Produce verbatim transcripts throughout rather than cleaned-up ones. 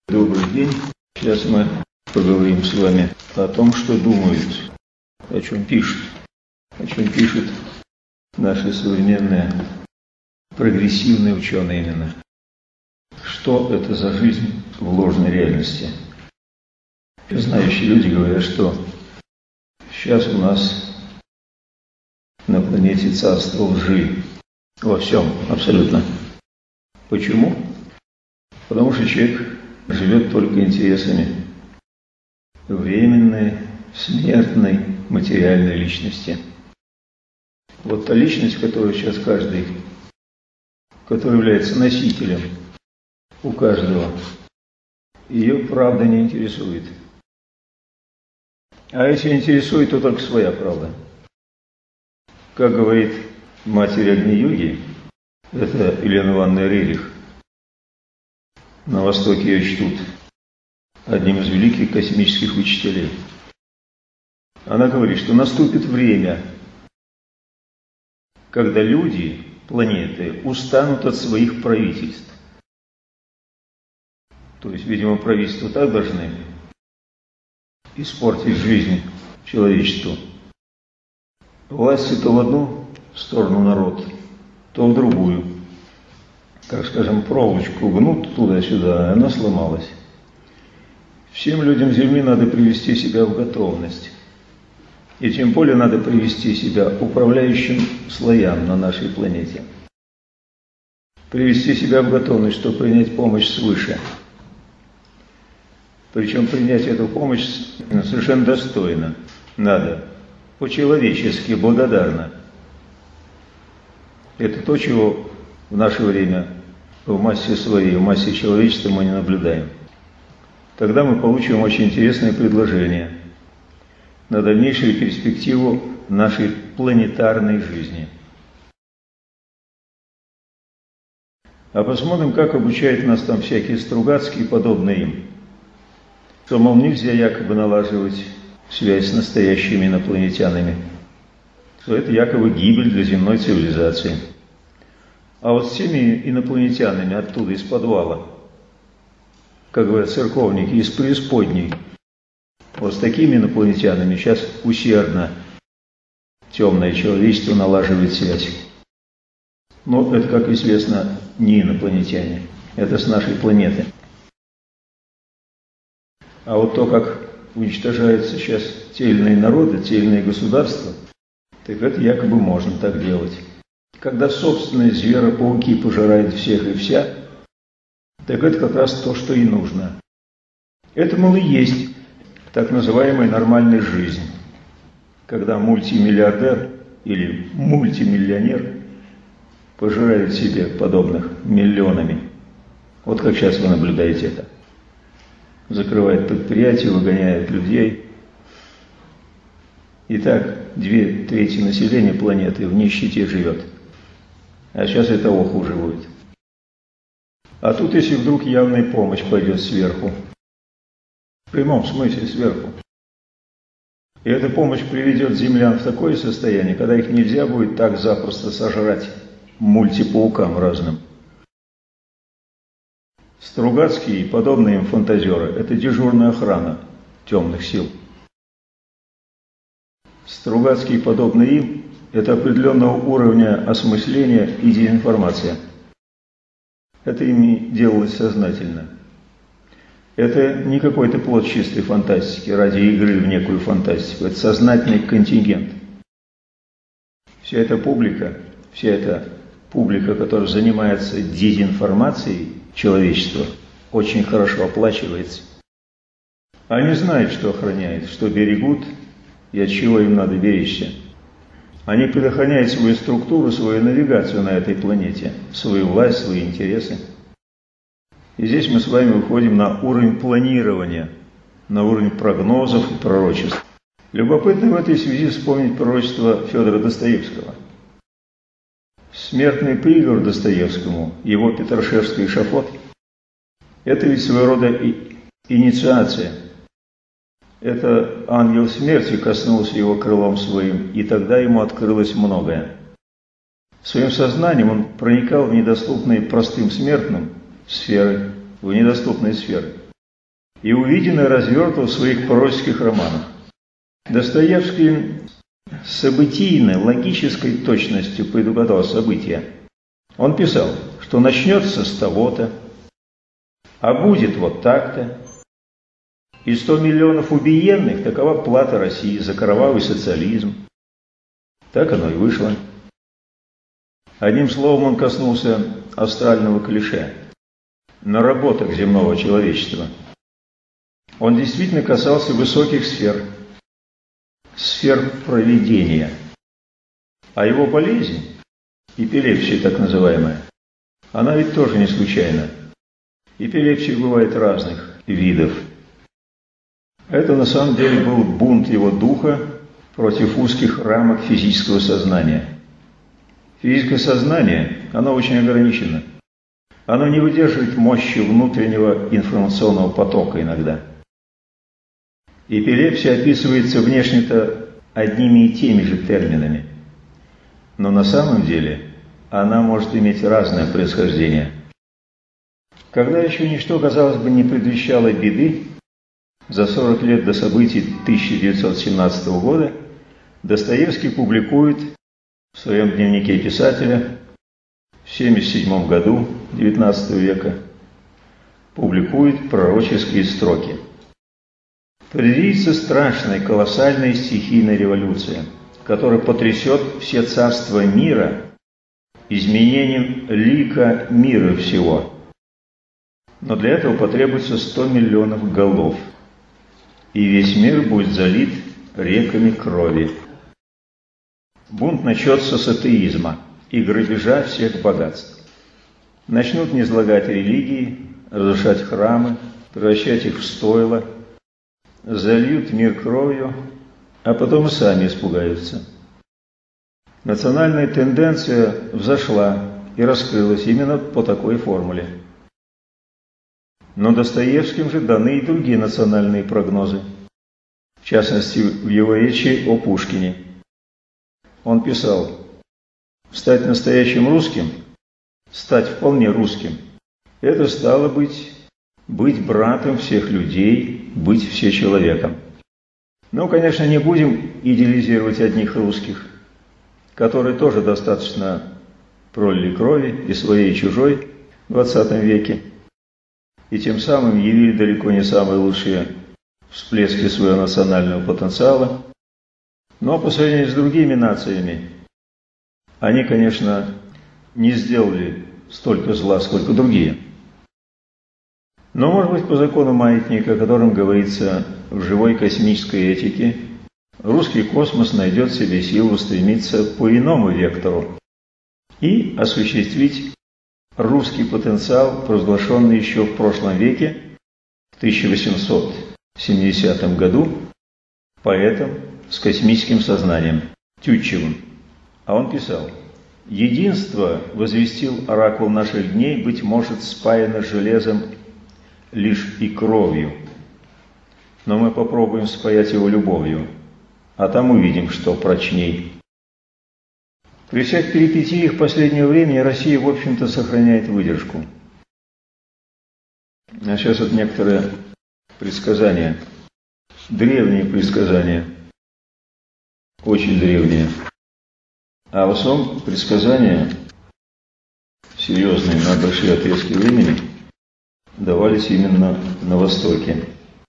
Добрый день. Сейчас мы поговорим с вами о том, что думают, о чем пишут, о чем пишут наши современные прогрессивные ученые именно. Что это за жизнь в ложной реальности? Знающие люди говорят, что сейчас у нас на планете царство лжи. Во всем, абсолютно. Почему? Потому что человек живет только интересами временной, смертной, материальной личности. Вот та личность, которую сейчас каждый, который является носителем у каждого, ее правда не интересует. А если интересует, то только своя правда. Как говорит матерь Агни-йоги, это Елена Ивановна Рерих, на Востоке ее чтут одним из великих космических учителей. Она говорит, что наступит время, когда люди, планеты, устанут от своих правительств. То есть, видимо, правительства так должны испортить жизнь человечеству. Власти то в одну сторону народ, то в другую. Как, скажем, проволочку гнут туда-сюда, и она сломалась. Всем людям Земли надо привести себя в готовность. И тем более надо привести себя управляющим слоям на нашей планете. Привести себя в готовность, чтобы принять помощь свыше. Причем принять эту помощь совершенно достойно. Надо. По-человечески, благодарно. Это то, чего в наше время в массе своей, в массе человечества мы не наблюдаем. Тогда мы получим очень интересное предложение на дальнейшую перспективу нашей планетарной жизни. А посмотрим, как обучают нас там всякие Стругацкие, подобные им. Что, мол, нельзя якобы налаживать связь с настоящими инопланетянами. Что это якобы гибель для земной цивилизации. А вот с теми инопланетянами оттуда, из подвала, как говорят церковники, из преисподней, вот с такими инопланетянами сейчас усердно темное человечество налаживает связь. Но это, как известно, не инопланетяне, это с нашей планеты. А вот то, как уничтожаются сейчас те или иные народы, те или иные государства, так это якобы можно так делать. Когда собственные зверопауки пожирают всех и вся, так это как раз то, что и нужно. Это, мол, и есть так называемая нормальная жизнь. Когда мультимиллиардер или мультимиллионер пожирает себе подобных миллионами. Вот как сейчас вы наблюдаете это. Закрывает предприятия, выгоняет людей. И так две трети населения планеты в нищете живет. А сейчас и того хуже будет. А тут, если вдруг явная помощь пойдет сверху, в прямом смысле сверху, и эта помощь приведет землян в такое состояние, когда их нельзя будет так запросто сожрать мультипаукам разным. Стругацкие и подобные им фантазеры – это дежурная охрана темных сил. Стругацкие и подобные им – это определенного уровня осмысления и дезинформация. Это ими делалось сознательно. Это не какой-то плод чистой фантастики ради игры в некую фантастику. Это сознательный контингент. Вся эта публика, вся эта публика, которая занимается дезинформацией человечества, очень хорошо оплачивается. Они знают, что охраняют, что берегут и от чего им надо беречься. Они предохраняют свою структуру, свою навигацию на этой планете, свою власть, свои интересы. И здесь мы с вами выходим на уровень планирования, на уровень прогнозов и пророчеств. Любопытно в этой связи вспомнить пророчество Федора Достоевского. Смертный приговор Достоевскому, его Петрашевский эшафот, это ведь своего рода и инициация. Это ангел смерти коснулся его крылом своим, и тогда ему открылось многое. Своим сознанием он проникал в недоступные простым смертным сферы, в недоступные сферы. и увиденное развертывал в своих пророческих романах. Достоевский с событийной, логической точностью предугадал события. Он писал, что начнется с того-то, а будет вот так-то, и сто миллионов убиенных – такова плата России за кровавый социализм. Так оно и вышло. Одним словом, он коснулся астрального клише, наработок земного человечества. Он действительно касался высоких сфер, сфер провидения. А его болезнь, эпилепсия так называемая, она ведь тоже не случайна. Эпилепсия бывает разных видов. Это на самом деле был бунт его духа против узких рамок физического сознания. Физическое сознание, оно очень ограничено. Оно не выдерживает мощи внутреннего информационного потока иногда. Эпилепсия описывается внешне-то одними и теми же терминами, но на самом деле она может иметь разное происхождение. Когда еще ничто, казалось бы, не предвещало беды, за сорок лет до событий тысяча девятьсот семнадцатого года Достоевский публикует в своем дневнике писателя в семьдесят седьмом году девятнадцатого века публикует пророческие строки. Предвидится страшная, колоссальная стихийная революция, которая потрясет все царства мира изменением лика мира всего. Но для этого потребуется сто миллионов голов, и весь мир будет залит реками крови. Бунт начнется с атеизма и грабежа всех богатств. Начнут низлагать религии, разрушать храмы, превращать их в стойла, зальют мир кровью, а потом и сами испугаются. Национальная тенденция взошла и раскрылась именно по такой формуле. Но Достоевским же даны и другие национальные прогнозы, в частности, в его речи о Пушкине. Он писал: «Стать настоящим русским, стать вполне русским, это стало быть, быть братом всех людей, быть всечеловеком». Ну, конечно, не будем идеализировать одних русских, которые тоже достаточно пролили крови и своей, и чужой в двадцатом веке, и тем самым явили далеко не самые лучшие всплески своего национального потенциала. Но по сравнению с другими нациями, они, конечно, не сделали столько зла, сколько другие. Но, может быть, по закону маятника, о котором говорится в живой космической этике, русский космос найдет в себе силу стремиться по иному вектору и осуществить русский потенциал, провозглашенный еще в прошлом веке, в тысяча восемьсот семидесятом году, поэтом с космическим сознанием Тютчевым. А он писал: «Единство, возвестил оракул наших дней, быть может спаяно железом лишь и кровью. Но мы попробуем спаять его любовью, а там увидим, что прочней». При всех перипетиях последнего времени Россия, в общем-то, сохраняет выдержку. А сейчас вот некоторые предсказания, древние предсказания, очень древние. А в основном предсказания, серьезные, на большие отрезки времени, давались именно на Востоке.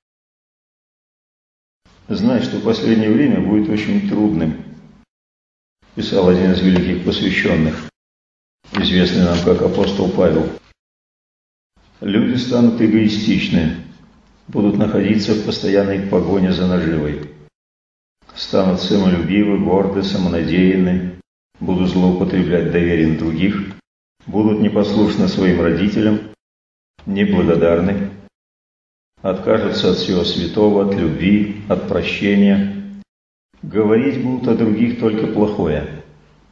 Знай, что последнее время будет очень трудным, писал один из великих посвященных, известный нам как апостол Павел. Люди станут эгоистичны, будут находиться в постоянной погоне за наживой, станут самолюбивы, горды, самонадеянны, будут злоупотреблять доверием других, будут непослушны своим родителям, неблагодарны, откажутся от всего святого, от любви, от прощения, говорить будут о других только плохое.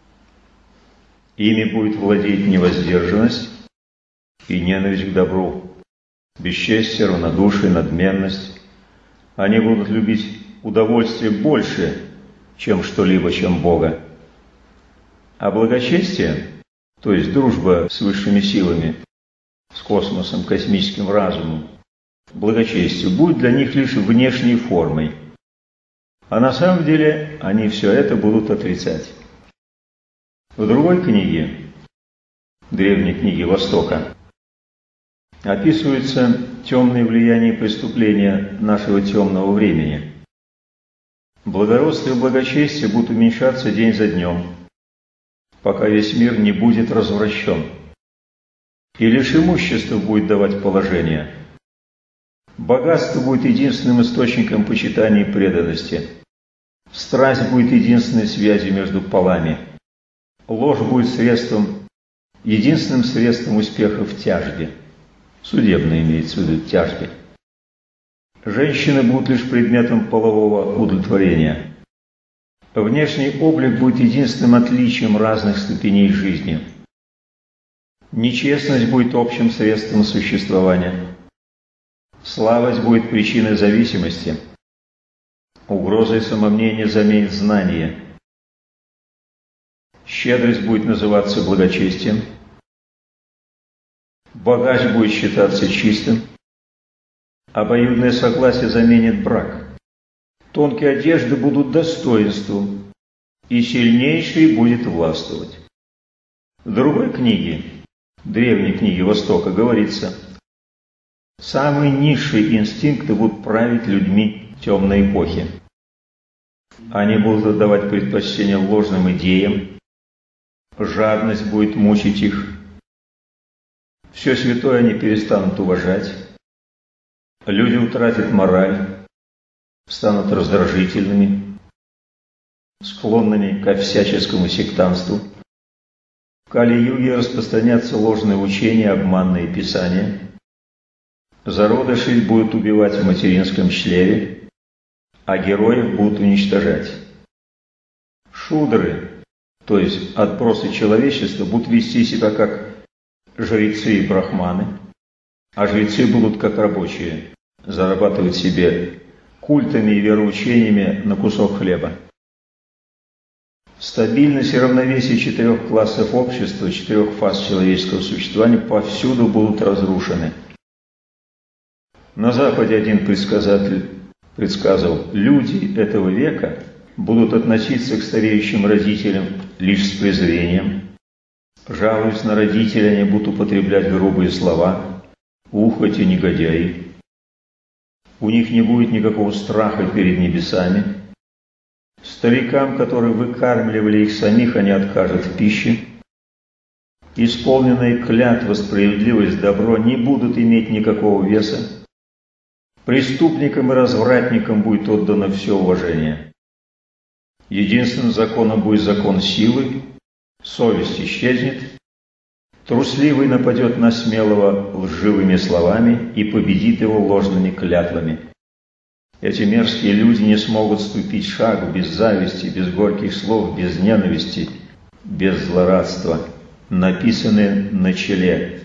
Ими будет владеть невоздержанность и ненависть к добру, бесчестие, равнодушие, надменность. Они будут любить удовольствие больше, чем что-либо, чем Бога. А благочестие, то есть дружба с высшими силами, с космосом, космическим разумом, благочестию будет для них лишь внешней формой. А на самом деле они все это будут отрицать. В другой книге, древней книге Востока, описываются темные влияния и преступления нашего темного времени. Благородство и благочестие будут уменьшаться день за днем, пока весь мир не будет развращен. И лишь имущество будет давать положение. Богатство будет единственным источником почитания и преданности. Страсть будет единственной связью между полами. Ложь будет средством, единственным средством успеха в тяжбе. Судебно имеется в виду тяжбе. Женщины будут лишь предметом полового удовлетворения. Внешний облик будет единственным отличием разных ступеней жизни. Нечестность будет общим средством существования. Слабость будет причиной зависимости. Угрозой самомнения заменит знание. Щедрость будет называться благочестием. Богач будет считаться чистым. Обоюдное согласие заменит брак. Тонкие одежды будут достоинством, и сильнейший будет властвовать. В другой книге, древней книге Востока, говорится: самые низшие инстинкты будут править людьми темной эпохи. Они будут отдавать предпочтение ложным идеям, жадность будет мучить их, все святое они перестанут уважать, люди утратят мораль, станут раздражительными, склонными ко всяческому сектантству. В Кали-юге распространятся ложные учения, обманные писания. Зародышей будут убивать в материнском чреве, а героев будут уничтожать. Шудры, то есть отбросы человечества, будут вести себя как жрецы и брахманы, а жрецы будут как рабочие, зарабатывать себе культами и вероучениями на кусок хлеба. Стабильность и равновесие четырех классов общества, четырех фаз человеческого существования повсюду будут разрушены. На Западе один предсказатель предсказывал: люди этого века будут относиться к стареющим родителям лишь с презрением. Жалуясь на родителей, они будут употреблять грубые слова, ухать и негодяи. У них не будет никакого страха перед небесами. Старикам, которые выкармливали их самих, они откажут в пище. Исполненные клятвы, справедливость, добро не будут иметь никакого веса. Преступникам и развратникам будет отдано все уважение. Единственным законом будет закон силы, совесть исчезнет, трусливый нападет на смелого лживыми словами и победит его ложными клятвами. Эти мерзкие люди не смогут ступить шагу без зависти, без горьких слов, без ненависти, без злорадства, написанные на челе.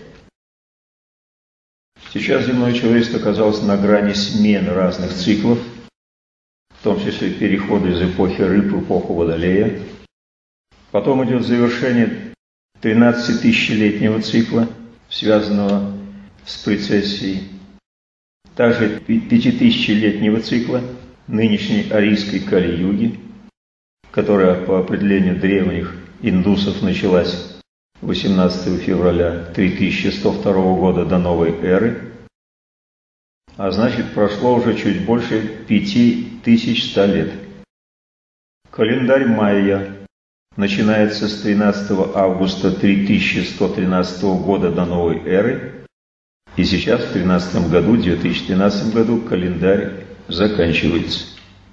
Сейчас земное человечество оказалось на грани смены разных циклов, в том числе перехода из эпохи рыб в эпоху водолея. Потом идет завершение тринадцатитысячелетнего цикла, связанного с прецессией. Также пятитысячелетнего цикла нынешней арийской Кали-юги, которая по определению древних индусов началась восемнадцатого февраля три тысячи сто второго года до новой эры, а значит прошло уже чуть больше пяти тысяч ста лет. Календарь майя начинается с тринадцатого августа три тысячи сто тринадцатого года до новой эры, и сейчас в тринадцатом году, две тысячи тринадцатом году, календарь заканчивается.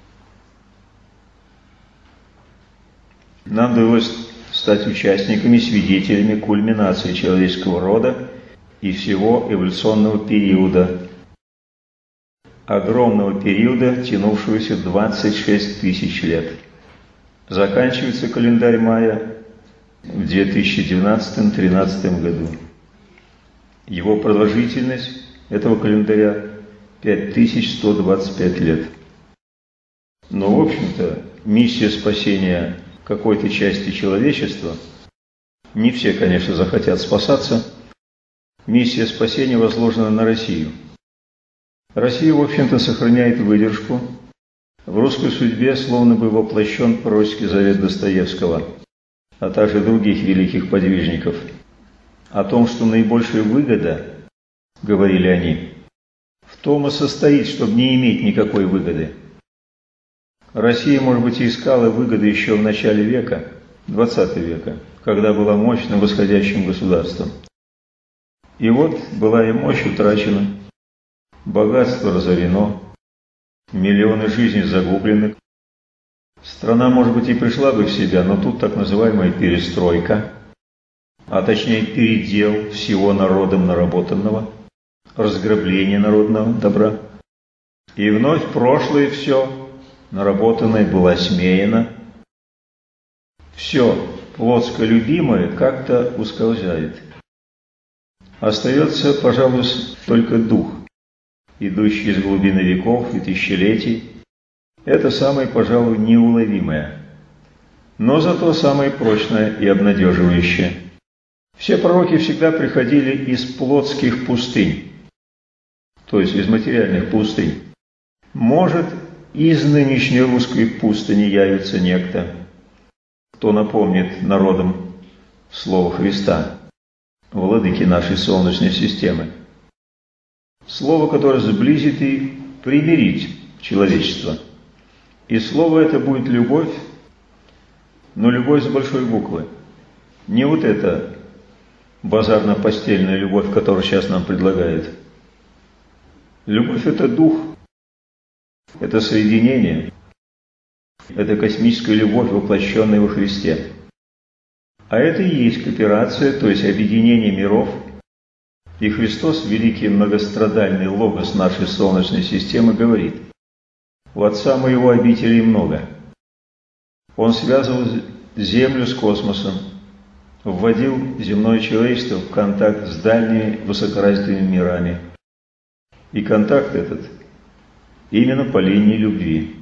Нам довелось стать участниками, свидетелями кульминации человеческого рода и всего эволюционного периода, огромного периода, тянувшегося двадцать шесть тысяч лет. Заканчивается календарь майя в две тысячи двенадцатом — две тысячи тринадцатом году. Его продолжительность этого календаря пять тысяч сто двадцать пять лет. Но, в общем-то, миссия спасения какой-то части человечества, не все, конечно, захотят спасаться, миссия спасения возложена на Россию. Россия, в общем-то, сохраняет выдержку. В русской судьбе словно бы воплощен пророческий завет Достоевского, а также других великих подвижников. О том, что наибольшая выгода, говорили они, в том и состоит, чтобы не иметь никакой выгоды. Россия, может быть, и искала выгоды еще в начале века, двадцатого века, когда была мощным восходящим государством. И вот была и мощь утрачена, богатство разорено, миллионы жизней загублены. Страна, может быть, и пришла бы в себя, но тут так называемая перестройка, а точнее передел всего народом наработанного, разграбление народного добра. И вновь прошлое все, наработанное, было осмеяно. Все плотско любимое как-то ускользает. Остается, пожалуй, только дух, идущий из глубины веков и тысячелетий. Это самое, пожалуй, неуловимое, но зато самое прочное и обнадеживающее. Все пророки всегда приходили из плотских пустынь, то есть из материальных пустынь. Может, из нынешней русской пустыни явится некто, кто напомнит народам слово Христа, владыки нашей Солнечной системы. Слово, которое сблизит и примирит человечество. И слово это будет любовь, но любовь с большой буквы. Не вот эта базарно-постельная любовь, которую сейчас нам предлагают. Любовь – это дух, это соединение, это космическая любовь, воплощенная во Христе. А это и есть кооперация, то есть объединение миров. И Христос, великий многострадальный логос нашей Солнечной системы, говорит: «У Отца моего обителей много». Он связывал Землю с космосом, вводил земное человечество в контакт с дальними высокоразвитыми мирами. И контакт этот именно по линии любви.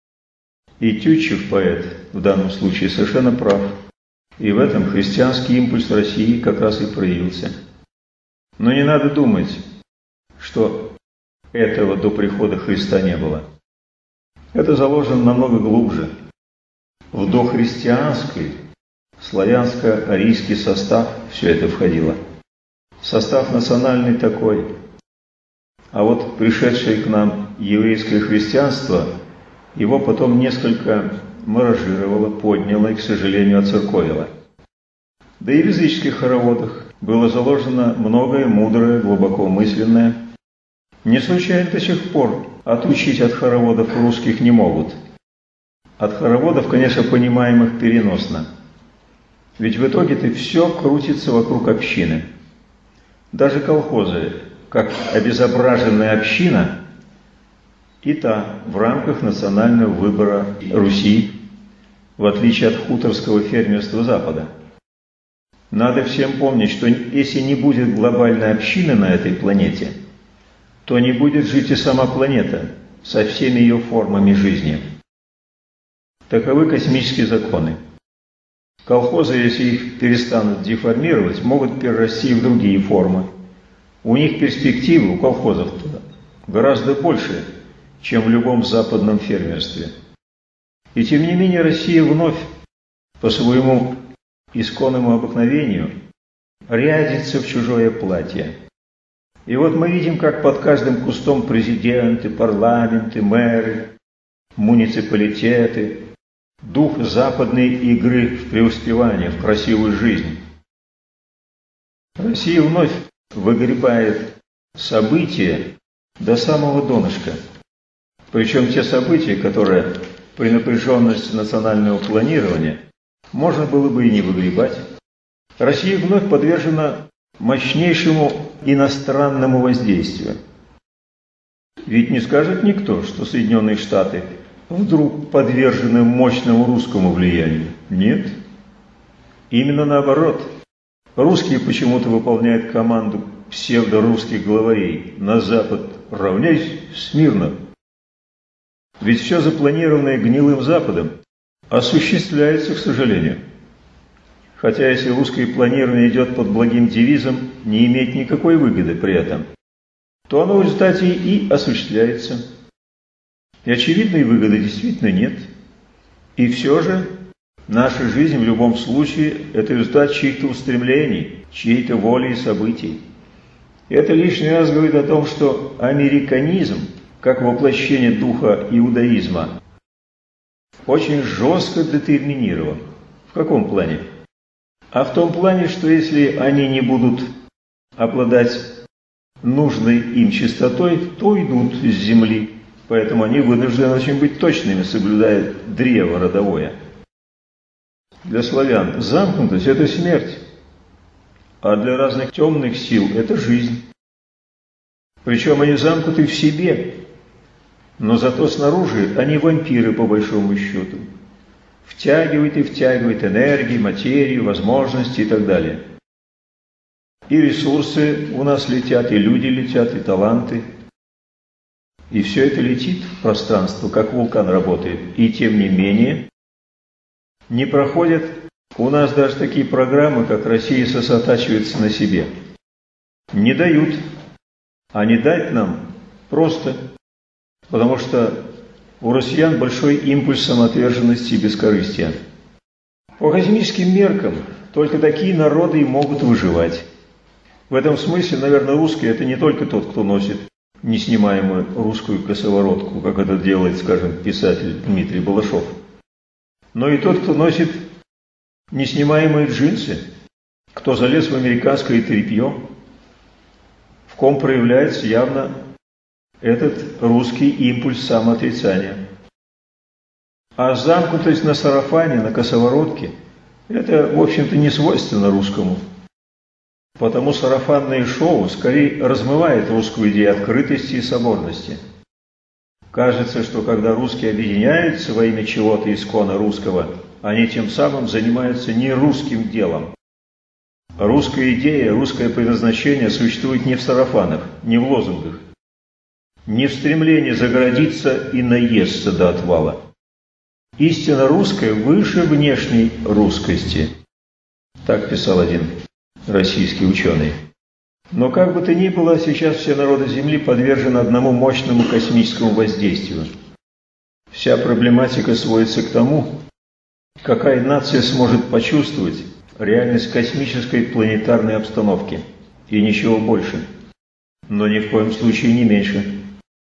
И Тютчев, поэт, в данном случае совершенно прав. И в этом христианский импульс России как раз и проявился. Но не надо думать, что этого до прихода Христа не было. Это заложено намного глубже. В дохристианский, славянско-арийский состав все это входило. Состав национальный такой. А вот пришедшее к нам еврейское христианство, его потом несколько маражировало, подняло и, к сожалению, оцерковило. Да и в языческих хороводах было заложено многое мудрое, глубоко мысленное. Не случайно до сих пор отучить от хороводов русских не могут. От хороводов, конечно, понимаемых переносно. Ведь в итоге-то все крутится вокруг общины. Даже колхозы, как обезображенная община, и та в рамках национального выбора Руси, в отличие от хуторского фермерства Запада. Надо всем помнить, что если не будет глобальной общины на этой планете, то не будет жить и сама планета со всеми ее формами жизни. Таковы космические законы. Колхозы, если их перестанут деформировать, могут перерасти в другие формы. У них перспективы, у колхозов гораздо больше, чем в любом западном фермерстве. И тем не менее Россия вновь по своему исконному обыкновению рядится в чужое платье. И вот мы видим, как под каждым кустом президенты, парламенты, мэры, муниципалитеты, дух западной игры в преуспевание, в красивую жизнь. Россия вновь выгребает события до самого донышка. Причем те события, которые при напряженности национального планирования можно было бы и не выгребать. Россия вновь подвержена мощнейшему иностранному воздействию. Ведь не скажет никто, что Соединенные Штаты вдруг подвержены мощному русскому влиянию. Нет. Именно наоборот. Русские почему-то выполняют команду псевдорусских главарей: на Запад равняйсь смирно. Ведь все запланированное гнилым Западом осуществляется, к сожалению. Хотя если русское планирование идет под благим девизом, не имеет никакой выгоды при этом. то оно в результате и осуществляется. И очевидной выгоды действительно нет. И все же наша жизнь в любом случае – это результат чьих-то устремлений, чьей-то воли и событий. И это лишний раз говорит о том, что американизм, как воплощение духа иудаизма, очень жестко детерминирован. В каком плане? А в том плане, что если они не будут обладать нужной им чистотой, то идут с земли. Поэтому они вынуждены очень быть точными, соблюдая древо родовое. Для славян замкнутость – это смерть, а для разных темных сил – это жизнь. Причем они замкнуты в себе, но зато снаружи они вампиры по большому счету. Втягивают и втягивают энергии, материю, возможности и так далее. И ресурсы у нас летят, и люди летят, и таланты. И все это летит в пространство, как вулкан работает. И тем не менее, не проходят у нас даже такие программы, как «Россия сосредотачивается на себе». Не дают. А не дать нам просто, потому что у россиян большой импульс самоотверженности и бескорыстия. По космическим меркам только такие народы и могут выживать. В этом смысле, наверное, русский – это не только тот, кто носит неснимаемую русскую косоворотку, как это делает, скажем, писатель Дмитрий Балашов, но и тот, кто носит неснимаемые джинсы, кто залез в американское тряпье, в ком проявляется явно этот русский импульс самоотрицания. А замкнутость на сарафане, на косоворотке – это, в общем-то, не свойственно русскому. Потому сарафанное шоу скорее размывает русскую идею открытости и соборности. Кажется, что когда русские объединяются во имя чего-то исконно русского, они тем самым занимаются не русским делом. Русская идея, русское предназначение существует не в сарафанах, не в лозунгах, не в стремлении загородиться и наесться до отвала. Истина русская выше внешней русскости. Так писал один российский ученый. Но как бы то ни было, сейчас все народы Земли подвержены одному мощному космическому воздействию. Вся проблематика сводится к тому, какая нация сможет почувствовать реальность космической планетарной обстановки. И ничего больше. Но ни в коем случае не меньше.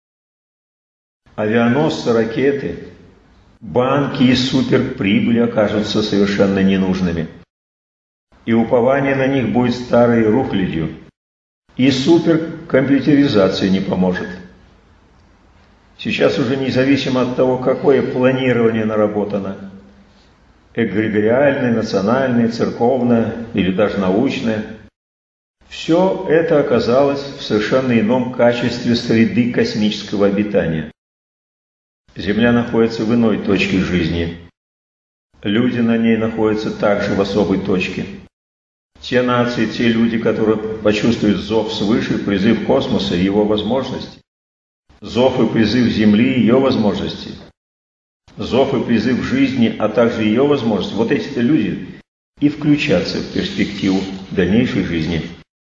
Авианосцы, ракеты, банки и суперприбыли окажутся совершенно ненужными. И упование на них будет старой рухлядью. И суперкомпьютеризация не поможет. Сейчас уже независимо от того, какое планирование наработано, эгрегориальное, национальное, церковное или даже научное, все это оказалось в совершенно ином качестве среды космического обитания. Земля находится в иной точке жизни. Люди на ней находятся также в особой точке. Те нации, те люди, которые почувствуют зов свыше, призыв космоса и его возможности, зов и призыв Земли и ее возможности, зов и призыв жизни, а также ее возможности, вот эти-то люди и включатся в перспективу дальнейшей жизни.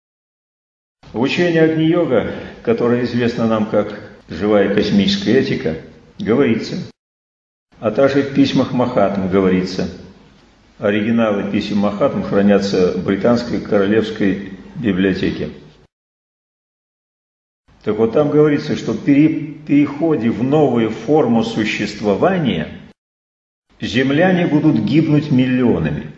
В учении Агни-йога, которое известно нам как живая космическая этика, говорится, а также в письмах Махатм говорится. Оригиналы писем Махатм хранятся в Британской королевской библиотеке. Так вот там говорится, что при переходе в новую форму существования земляне будут гибнуть миллионами.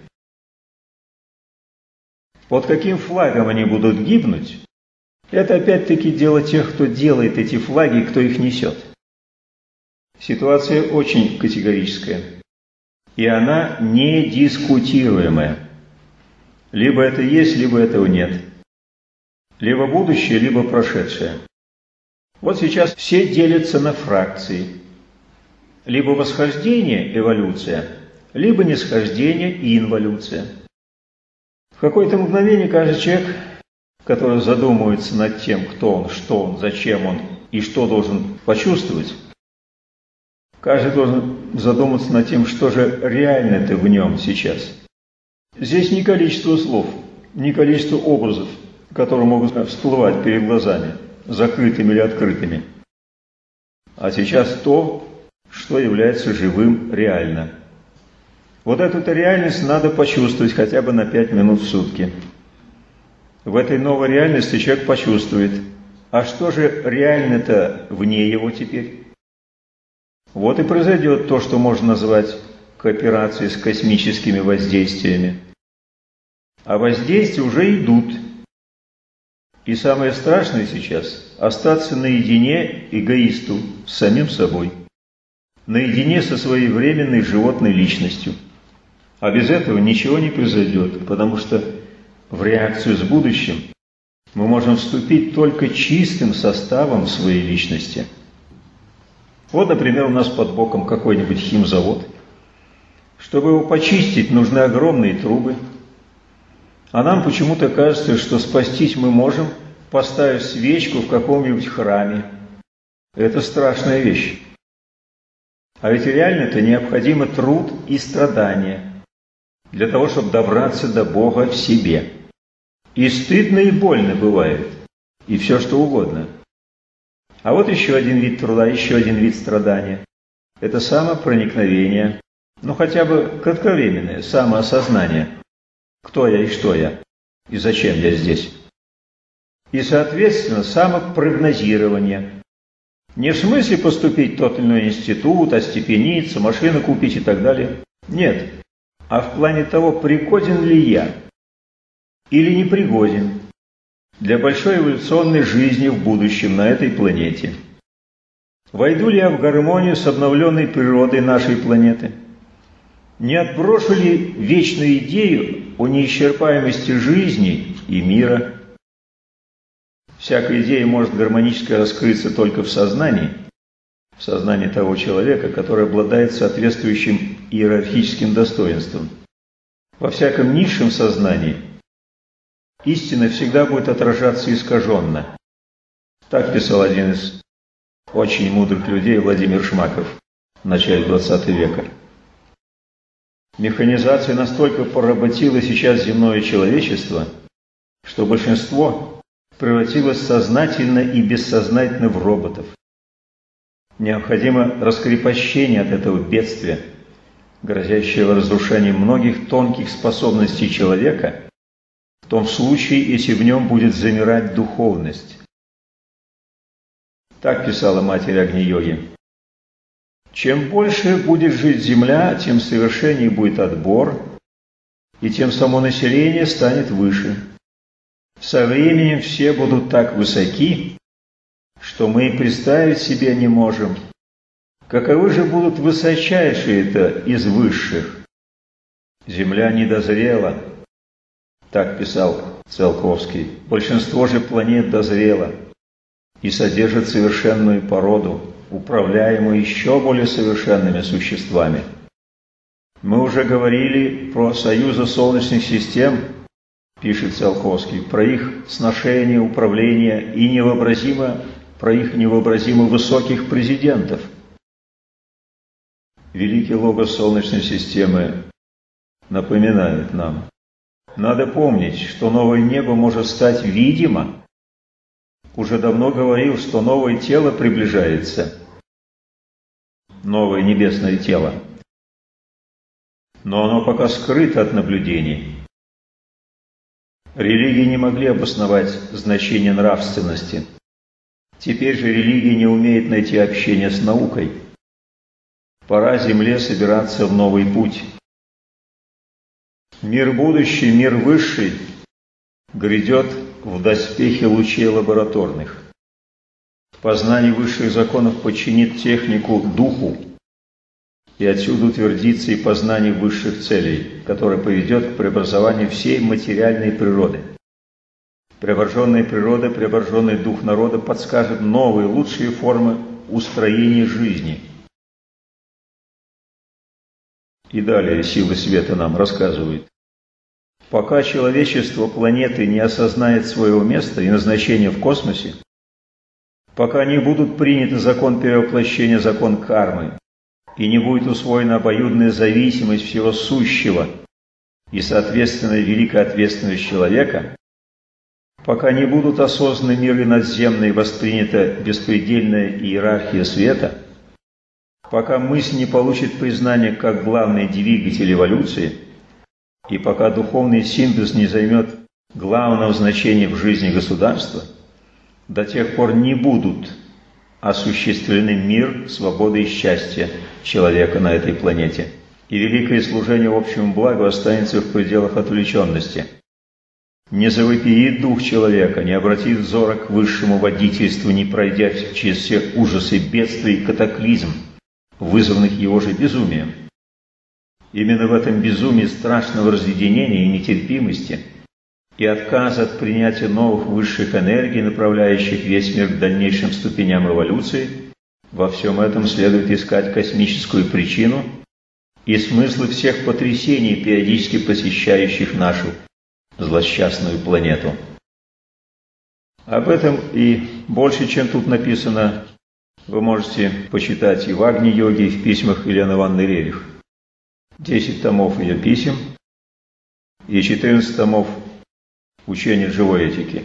Под каким флагом они будут гибнуть, это опять-таки дело тех, кто делает эти флаги и кто их несет. Ситуация очень категорическая. И она недискутируемая. Либо это есть, либо этого нет. Либо будущее, либо прошедшее. Вот сейчас все делятся на фракции. Либо восхождение, эволюция, либо нисхождение и инволюция. В какое-то мгновение каждый человек, который задумывается над тем, кто он, что он, зачем он и что должен почувствовать, каждый должен задуматься над тем, что же реально-то в нем сейчас. Здесь не количество слов, не количество образов, которые могут всплывать перед глазами. закрытыми или открытыми, а сейчас то, что является живым реально. Вот эту-то реальность надо почувствовать хотя бы на пять минут в сутки. В этой новой реальности человек почувствует, а что же реально-то вне его теперь? Вот и произойдет то, что можно назвать кооперацией с космическими воздействиями. А воздействия уже идут. И самое страшное сейчас – остаться наедине эгоисту с самим собой, наедине со своей временной животной личностью. А без этого ничего не произойдет, потому что в реакцию с будущим мы можем вступить только чистым составом своей личности. Вот, например, у нас под боком какой-нибудь химзавод. Чтобы его почистить, нужны огромные трубы. А нам почему-то кажется, что спастись мы можем, поставив свечку в каком-нибудь храме. Это страшная вещь. А ведь реально-то необходимы труд и страдания для того, чтобы добраться до Бога в себе. И стыдно, и больно бывает, и все что угодно. А вот еще один вид труда, еще один вид страдания. Это самопроникновение, ну хотя бы кратковременное, самоосознание. Кто я и что я, и зачем я здесь. И, соответственно, самопрогнозирование. Не в смысле поступить в тот или иной институт, остепениться, машину купить и так далее. Нет. А в плане того, пригоден ли я или не пригоден для большой эволюционной жизни в будущем на этой планете. Войду ли я в гармонию с обновленной природой нашей планеты? Не отброшу ли вечную идею о неисчерпаемости жизни и мира? Всякая идея может гармонически раскрыться только в сознании, в сознании того человека, который обладает соответствующим иерархическим достоинством. Во всяком низшем сознании истина всегда будет отражаться искаженно. Так писал один из очень мудрых людей Владимир Шмаков в начале двадцатого века. Механизация настолько поработила сейчас земное человечество, что большинство превратилось сознательно и бессознательно в роботов. Необходимо раскрепощение от этого бедствия, грозящего разрушением многих тонких способностей человека, в том случае, если в нем будет замирать духовность. Так писала Матерь Агни-йоги. Чем больше будет жить Земля, тем совершеннее будет отбор, и тем само население станет выше. Со временем все будут так высоки, что мы и представить себе не можем, каковы же будут высочайшие-то из высших. Земля не дозрела, так писал Циолковский. Большинство же планет дозрело и содержит совершенную породу, управляемую еще более совершенными существами. Мы уже говорили про союзы солнечных систем, пишет Циолковский, про их сношение, управление и невообразимо, про их невообразимо высоких президентов. Великий логос Солнечной системы напоминает нам, надо помнить, что новое небо может стать видимо. Уже давно говорил, что новое тело приближается, новое небесное тело, но оно пока скрыто от наблюдений. Религии не могли обосновать значение нравственности. Теперь же религия не умеет найти общение с наукой. Пора Земле собираться в новый путь. Мир будущий, мир высший грядет в доспехе лучей лабораторных. Познание высших законов подчинит технику духу, и отсюда утвердится и познание высших целей, которое поведет к преобразованию всей материальной природы. Преображенная природа, преображенный дух народа подскажет новые, лучшие формы устроения жизни. И далее силы света нам рассказывают. Пока человечество планеты не осознает своего места и назначения в космосе, пока не будут приняты закон перевоплощения, закон кармы, и не будет усвоена обоюдная зависимость всего сущего и, соответственно, великая ответственность человека, пока не будут осознаны мир и надземный, воспринята беспредельная иерархия света, пока мысль не получит признание как главный двигатель эволюции, и пока духовный синтез не займет главного значения в жизни государства, до тех пор не будут осуществлены мир, свобода и счастье человека на этой планете. И великое служение общему благу останется в пределах отвлеченности. Не завопиет дух человека, не обратит взора к высшему водительству, не пройдя через все ужасы бедствий и катаклизм, вызванных его же безумием. Именно в этом безумии страшного разъединения и нетерпимости и отказа от принятия новых высших энергий, направляющих весь мир к дальнейшим ступеням эволюции, во всем этом следует искать космическую причину и смыслы всех потрясений, периодически посещающих нашу злосчастную планету. Об этом и больше, чем тут написано, вы можете почитать и в Агни-йоге, и в письмах Елены Ивановны Рерих. Десять томов ее писем и четырнадцать томов учения живой этики.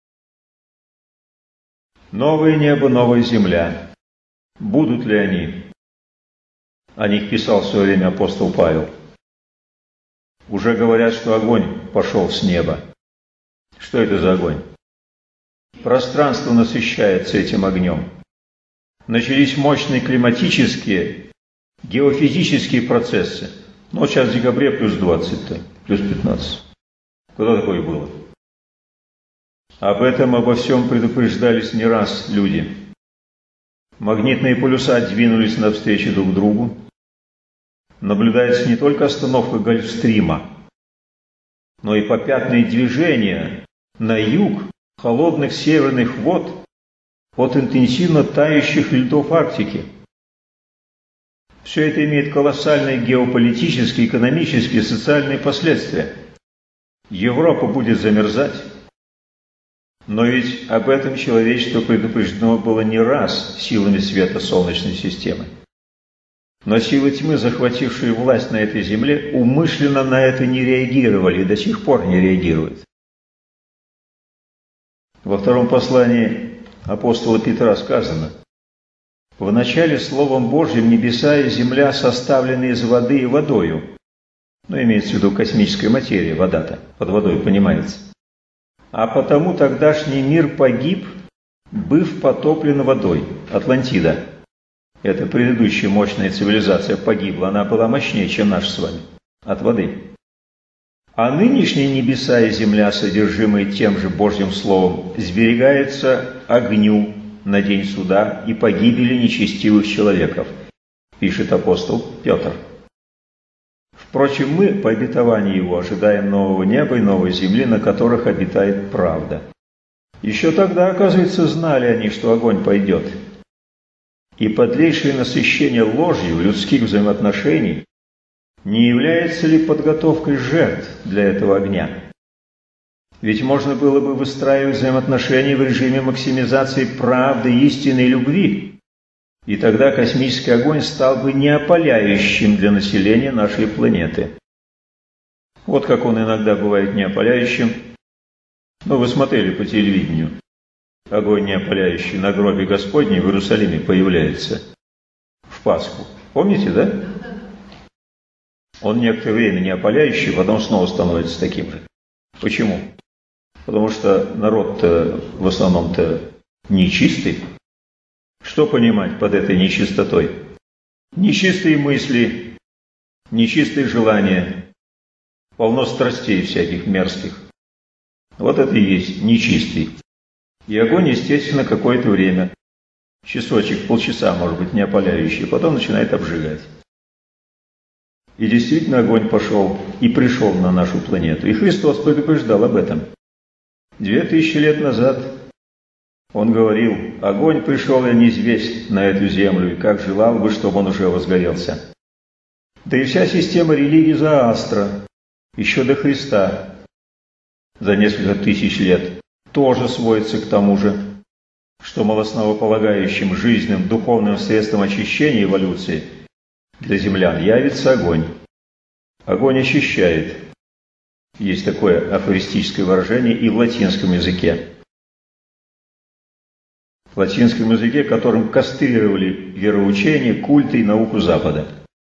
Новое небо, новая земля. Будут ли они? О них писал в свое время апостол Павел. Уже говорят, что огонь пошел с неба. Что это за огонь? Пространство насыщается этим огнем. Начались мощные климатические, геофизические процессы. Ну, вот сейчас в декабре плюс двадцать, плюс пятнадцать. Куда такое было? Об этом, обо всем предупреждались не раз люди. Магнитные полюса двинулись навстречу друг другу. Наблюдается не только остановка Гольфстрима, но и попятные движения на юг холодных северных вод от интенсивно тающих льдов Арктики. Все это имеет колоссальные геополитические, экономические, социальные последствия. Европа будет замерзать. Но ведь об этом человечество предупреждено было не раз силами света Солнечной системы. Но силы тьмы, захватившие власть на этой земле, умышленно на это не реагировали и до сих пор не реагируют. Во втором послании апостола Петра сказано: «В начале Словом Божьим небеса и земля составлены из воды и водою». Ну, имеется в виду космическая материя, вода-то, под водой понимается. «А потому тогдашний мир погиб, быв потоплен водой». Атлантида. Это предыдущая мощная цивилизация погибла, она была мощнее, чем наша с вами, от воды. А нынешние небеса и земля, содержимые тем же Божьим Словом, сберегаются огню на день суда и погибели нечестивых человеков, пишет апостол Петр. Впрочем, мы, по обетованию его, ожидаем нового неба и новой земли, на которых обитает правда. Еще тогда, оказывается, знали они, что огонь пойдет. И подлейшее насыщение ложью людских взаимоотношений не является ли подготовкой жертв для этого огня? Ведь можно было бы выстраивать взаимоотношения в режиме максимизации правды, истины и любви, и тогда космический огонь стал бы неопаляющим для населения нашей планеты. Вот как он иногда бывает неопаляющим. Ну, вы смотрели по телевидению. Огонь неопаляющий на гробе Господнем в Иерусалиме появляется в Пасху. Помните, да? Он некоторое время неопаляющий, потом снова становится таким же. Почему? Потому что народ-то в основном-то нечистый. Что понимать под этой нечистотой? Нечистые мысли, нечистые желания, полно страстей всяких мерзких. Вот это и есть нечистый. И огонь, естественно, какое-то время, часочек, полчаса, может быть, не опаляющий, потом начинает обжигать. И действительно огонь пошел и пришел на нашу планету. И Христос предупреждал об этом. Две тысячи лет назад Он говорил: «Огонь пришел я низвесть на эту землю, и как желал бы, чтобы он уже возгорелся». Да и вся система религии Зороастра, еще до Христа, за несколько тысяч лет, тоже сводится к тому же, что малоосновополагающим жизненным духовным средством очищения эволюции для землян явится огонь. Огонь очищает. Есть такое афористическое выражение и в латинском языке. В латинском языке, которым кастрировали вероучение, культы и науку Запада.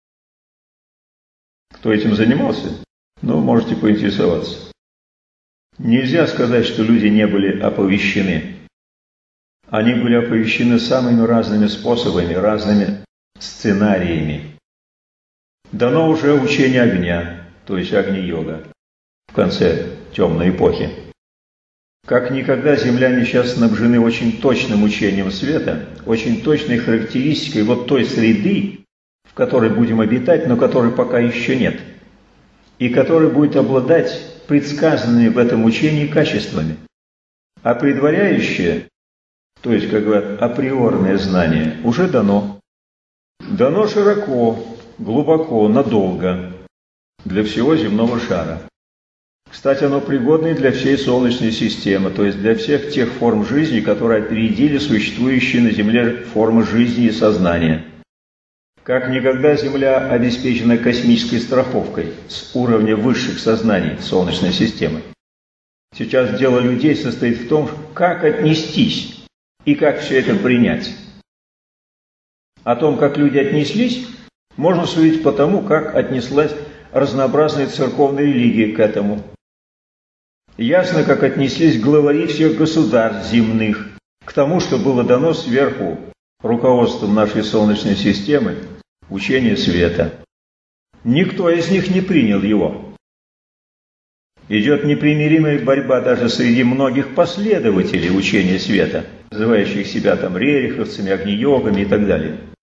Кто этим занимался? Ну, можете поинтересоваться. Нельзя сказать, что люди не были оповещены. Они были оповещены самыми разными способами, разными сценариями. Дано уже учение огня, то есть Агни-йога, в конце темной эпохи. Как никогда земляне сейчас снабжены очень точным учением света, очень точной характеристикой вот той среды, в которой будем обитать, но которой пока еще нет, и которая будет обладать предсказанными в этом учении качествами. А предваряющее, то есть, как говорят, априорное знание, уже дано. Дано широко, глубоко, надолго, для всего земного шара. Кстати, оно пригодно и для всей Солнечной системы, то есть для всех тех форм жизни, которые опередили существующие на Земле формы жизни и сознания. Как никогда Земля обеспечена космической страховкой с уровня высших сознаний Солнечной системы. Сейчас дело людей состоит в том, как отнестись и как все это принять. О том, как люди отнеслись, можно судить по тому, как отнеслась разнообразная церковная религия к этому. Ясно, как отнеслись главари всех государств земных к тому, что было дано сверху руководством нашей Солнечной системы учение света. Никто из них не принял его. Идет непримиримая борьба даже среди многих последователей учения света, называющих себя там рериховцами, агни-йогами и так далее.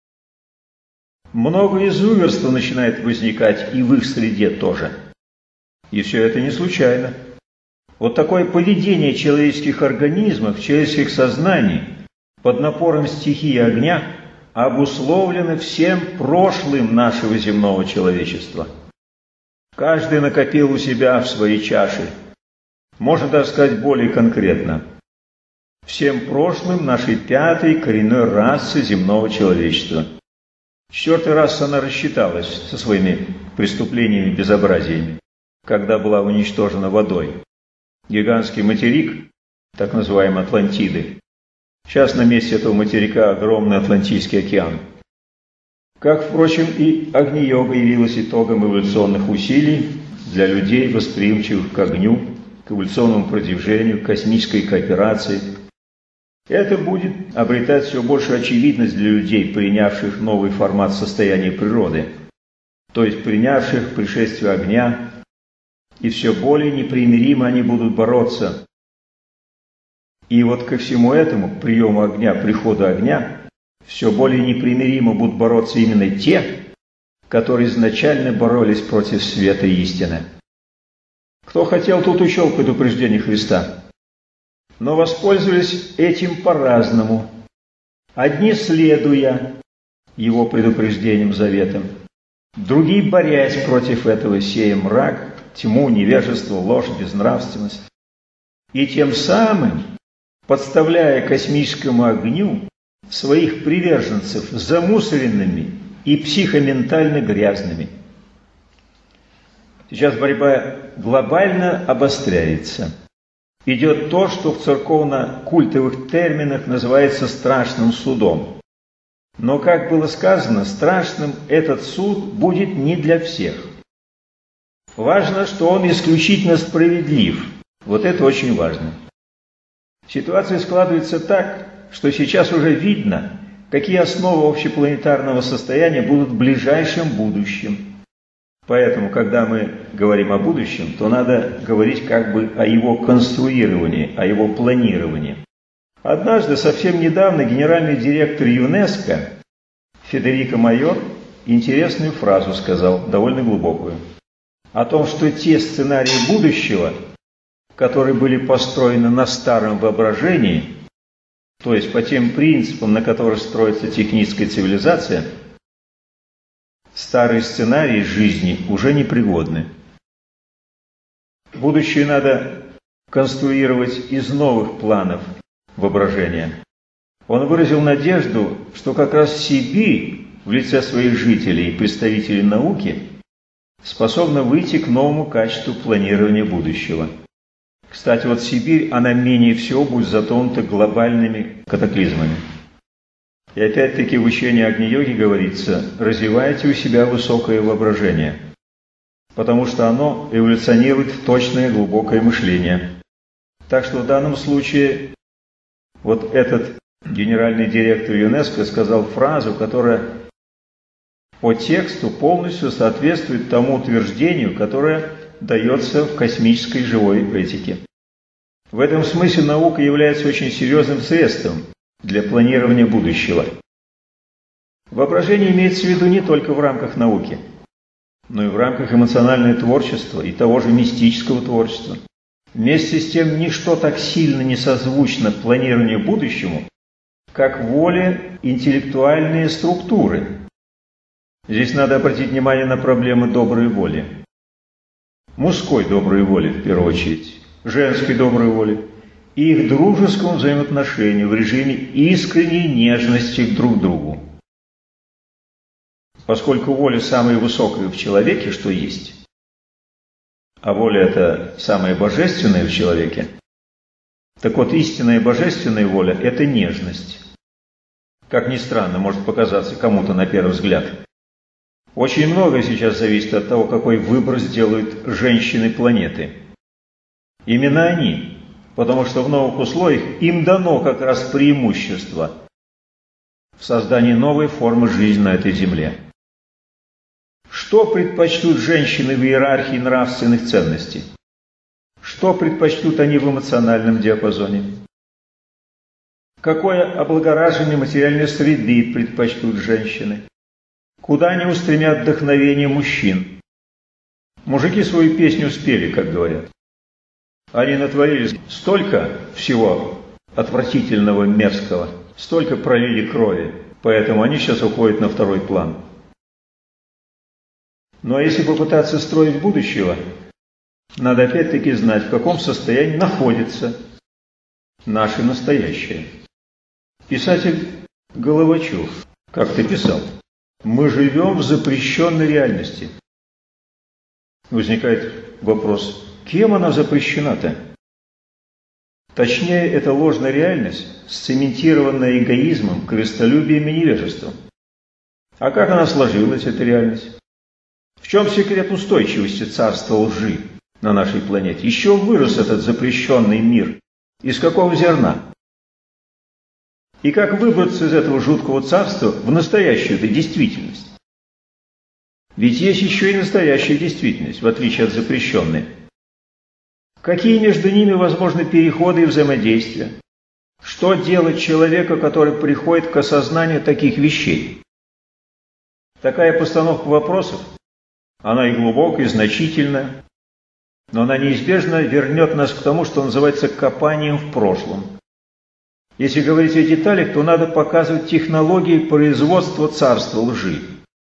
Много изуверства начинает возникать и в их среде тоже. И все это не случайно. Вот такое поведение человеческих организмов, человеческих сознаний под напором стихии огня обусловлено всем прошлым нашего земного человечества. Каждый накопил у себя в своей чаше. Можно даже сказать более конкретно. Всем прошлым нашей пятой коренной расы земного человечества. Четвертый раз она рассчиталась со своими преступлениями и безобразиями, когда была уничтожена водой. Гигантский материк, так называемый Атлантиды. Сейчас на месте этого материка огромный Атлантический океан. Как, впрочем, и Агни-йога явилась итогом эволюционных усилий для людей, восприимчивых к огню, к эволюционному продвижению, к космической кооперации. Это будет обретать все большую очевидность для людей, принявших новый формат состояния природы, то есть принявших пришествие огня, и все более непримиримо они будут бороться. И вот ко всему этому, к приему огня, приходу огня, все более непримиримо будут бороться именно те, которые изначально боролись против света и истины. Кто хотел, тот учел предупреждение Христа. Но воспользовались этим по-разному. Одни следуя его предупреждениям, заветам, другие, борясь против этого, сея мрак, тьму, невежество, ложь, безнравственность. И тем самым, подставляя космическому огню своих приверженцев замусоренными и психоментально грязными. Сейчас борьба глобально обостряется. Идет то, что в церковно-культовых терминах называется страшным судом. Но, как было сказано, страшным этот суд будет не для всех. Важно, что он исключительно справедлив. Вот это очень важно. Ситуация складывается так, что сейчас уже видно, какие основы общепланетарного состояния будут в ближайшем будущем. Поэтому, когда мы говорим о будущем, то надо говорить как бы о его конструировании, о его планировании. Однажды, совсем недавно, генеральный директор ЮНЕСКО Федерико Майор интересную фразу сказал, довольно глубокую, о том, что те сценарии будущего, которые были построены на старом воображении, то есть по тем принципам, на которых строится техническая цивилизация, старые сценарии жизни уже непригодны. Будущее надо конструировать из новых планов воображения. Он выразил надежду, что как раз Сибирь в лице своих жителей и представителей науки способна выйти к новому качеству планирования будущего. Кстати, вот Сибирь, она менее всего будет затронута глобальными катаклизмами. И опять-таки в учении Агни-йоги говорится: развивайте у себя высокое воображение, потому что оно эволюционирует в точное глубокое мышление. Так что в данном случае вот этот генеральный директор ЮНЕСКО сказал фразу, которая по тексту полностью соответствует тому утверждению, которое дается в космической живой этике. В этом смысле наука является очень серьезным средством для планирования будущего. Воображение имеется в виду не только в рамках науки, но и в рамках эмоционального творчества и того же мистического творчества. Вместе с тем, ничто так сильно не созвучно планированию будущему, как воля интеллектуальные структуры. Здесь надо обратить внимание на проблемы доброй воли. Мужской доброй воли, в первую очередь, женской доброй воли и их дружескому взаимоотношению в режиме искренней нежности друг к другу. Поскольку воля самая высокая в человеке, что есть, а воля – это самая божественная в человеке, так вот, истинная божественная воля – это нежность. Как ни странно, может показаться кому-то на первый взгляд. Очень многое сейчас зависит от того, какой выбор сделают женщины планеты. Именно они, потому что в новых условиях им дано как раз преимущество в создании новой формы жизни на этой земле. Что предпочтут женщины в иерархии нравственных ценностей? Что предпочтут они в эмоциональном диапазоне? Какое облагораживание материальной среды предпочтут женщины? Куда они устремят вдохновение мужчин? Мужики свою песню спели, как говорят. Они натворили столько всего отвратительного, мерзкого, столько пролили крови, поэтому они сейчас уходят на второй план. Ну а если попытаться строить будущего, надо опять-таки знать, в каком состоянии находится наше настоящее. Писатель Головачев как-то писал: мы живем в запрещенной реальности. Возникает вопрос, кем она запрещена-то? Точнее, это ложная реальность, сцементированная эгоизмом, корыстолюбием и невежеством. А как она сложилась, эта реальность? В чем секрет устойчивости царства лжи на нашей планете? Еще вырос этот запрещенный мир. Из какого зерна? И как выбраться из этого жуткого царства в настоящую-то действительность? Ведь есть еще и настоящая действительность, в отличие от запрещенной. Какие между ними возможны переходы и взаимодействия? Что делать человеку, который приходит к осознанию таких вещей? Такая постановка вопросов, она и глубокая, и значительная, но она неизбежно вернет нас к тому, что называется копанием в прошлом. Если говорить о деталях, то надо показывать технологии производства царства лжи.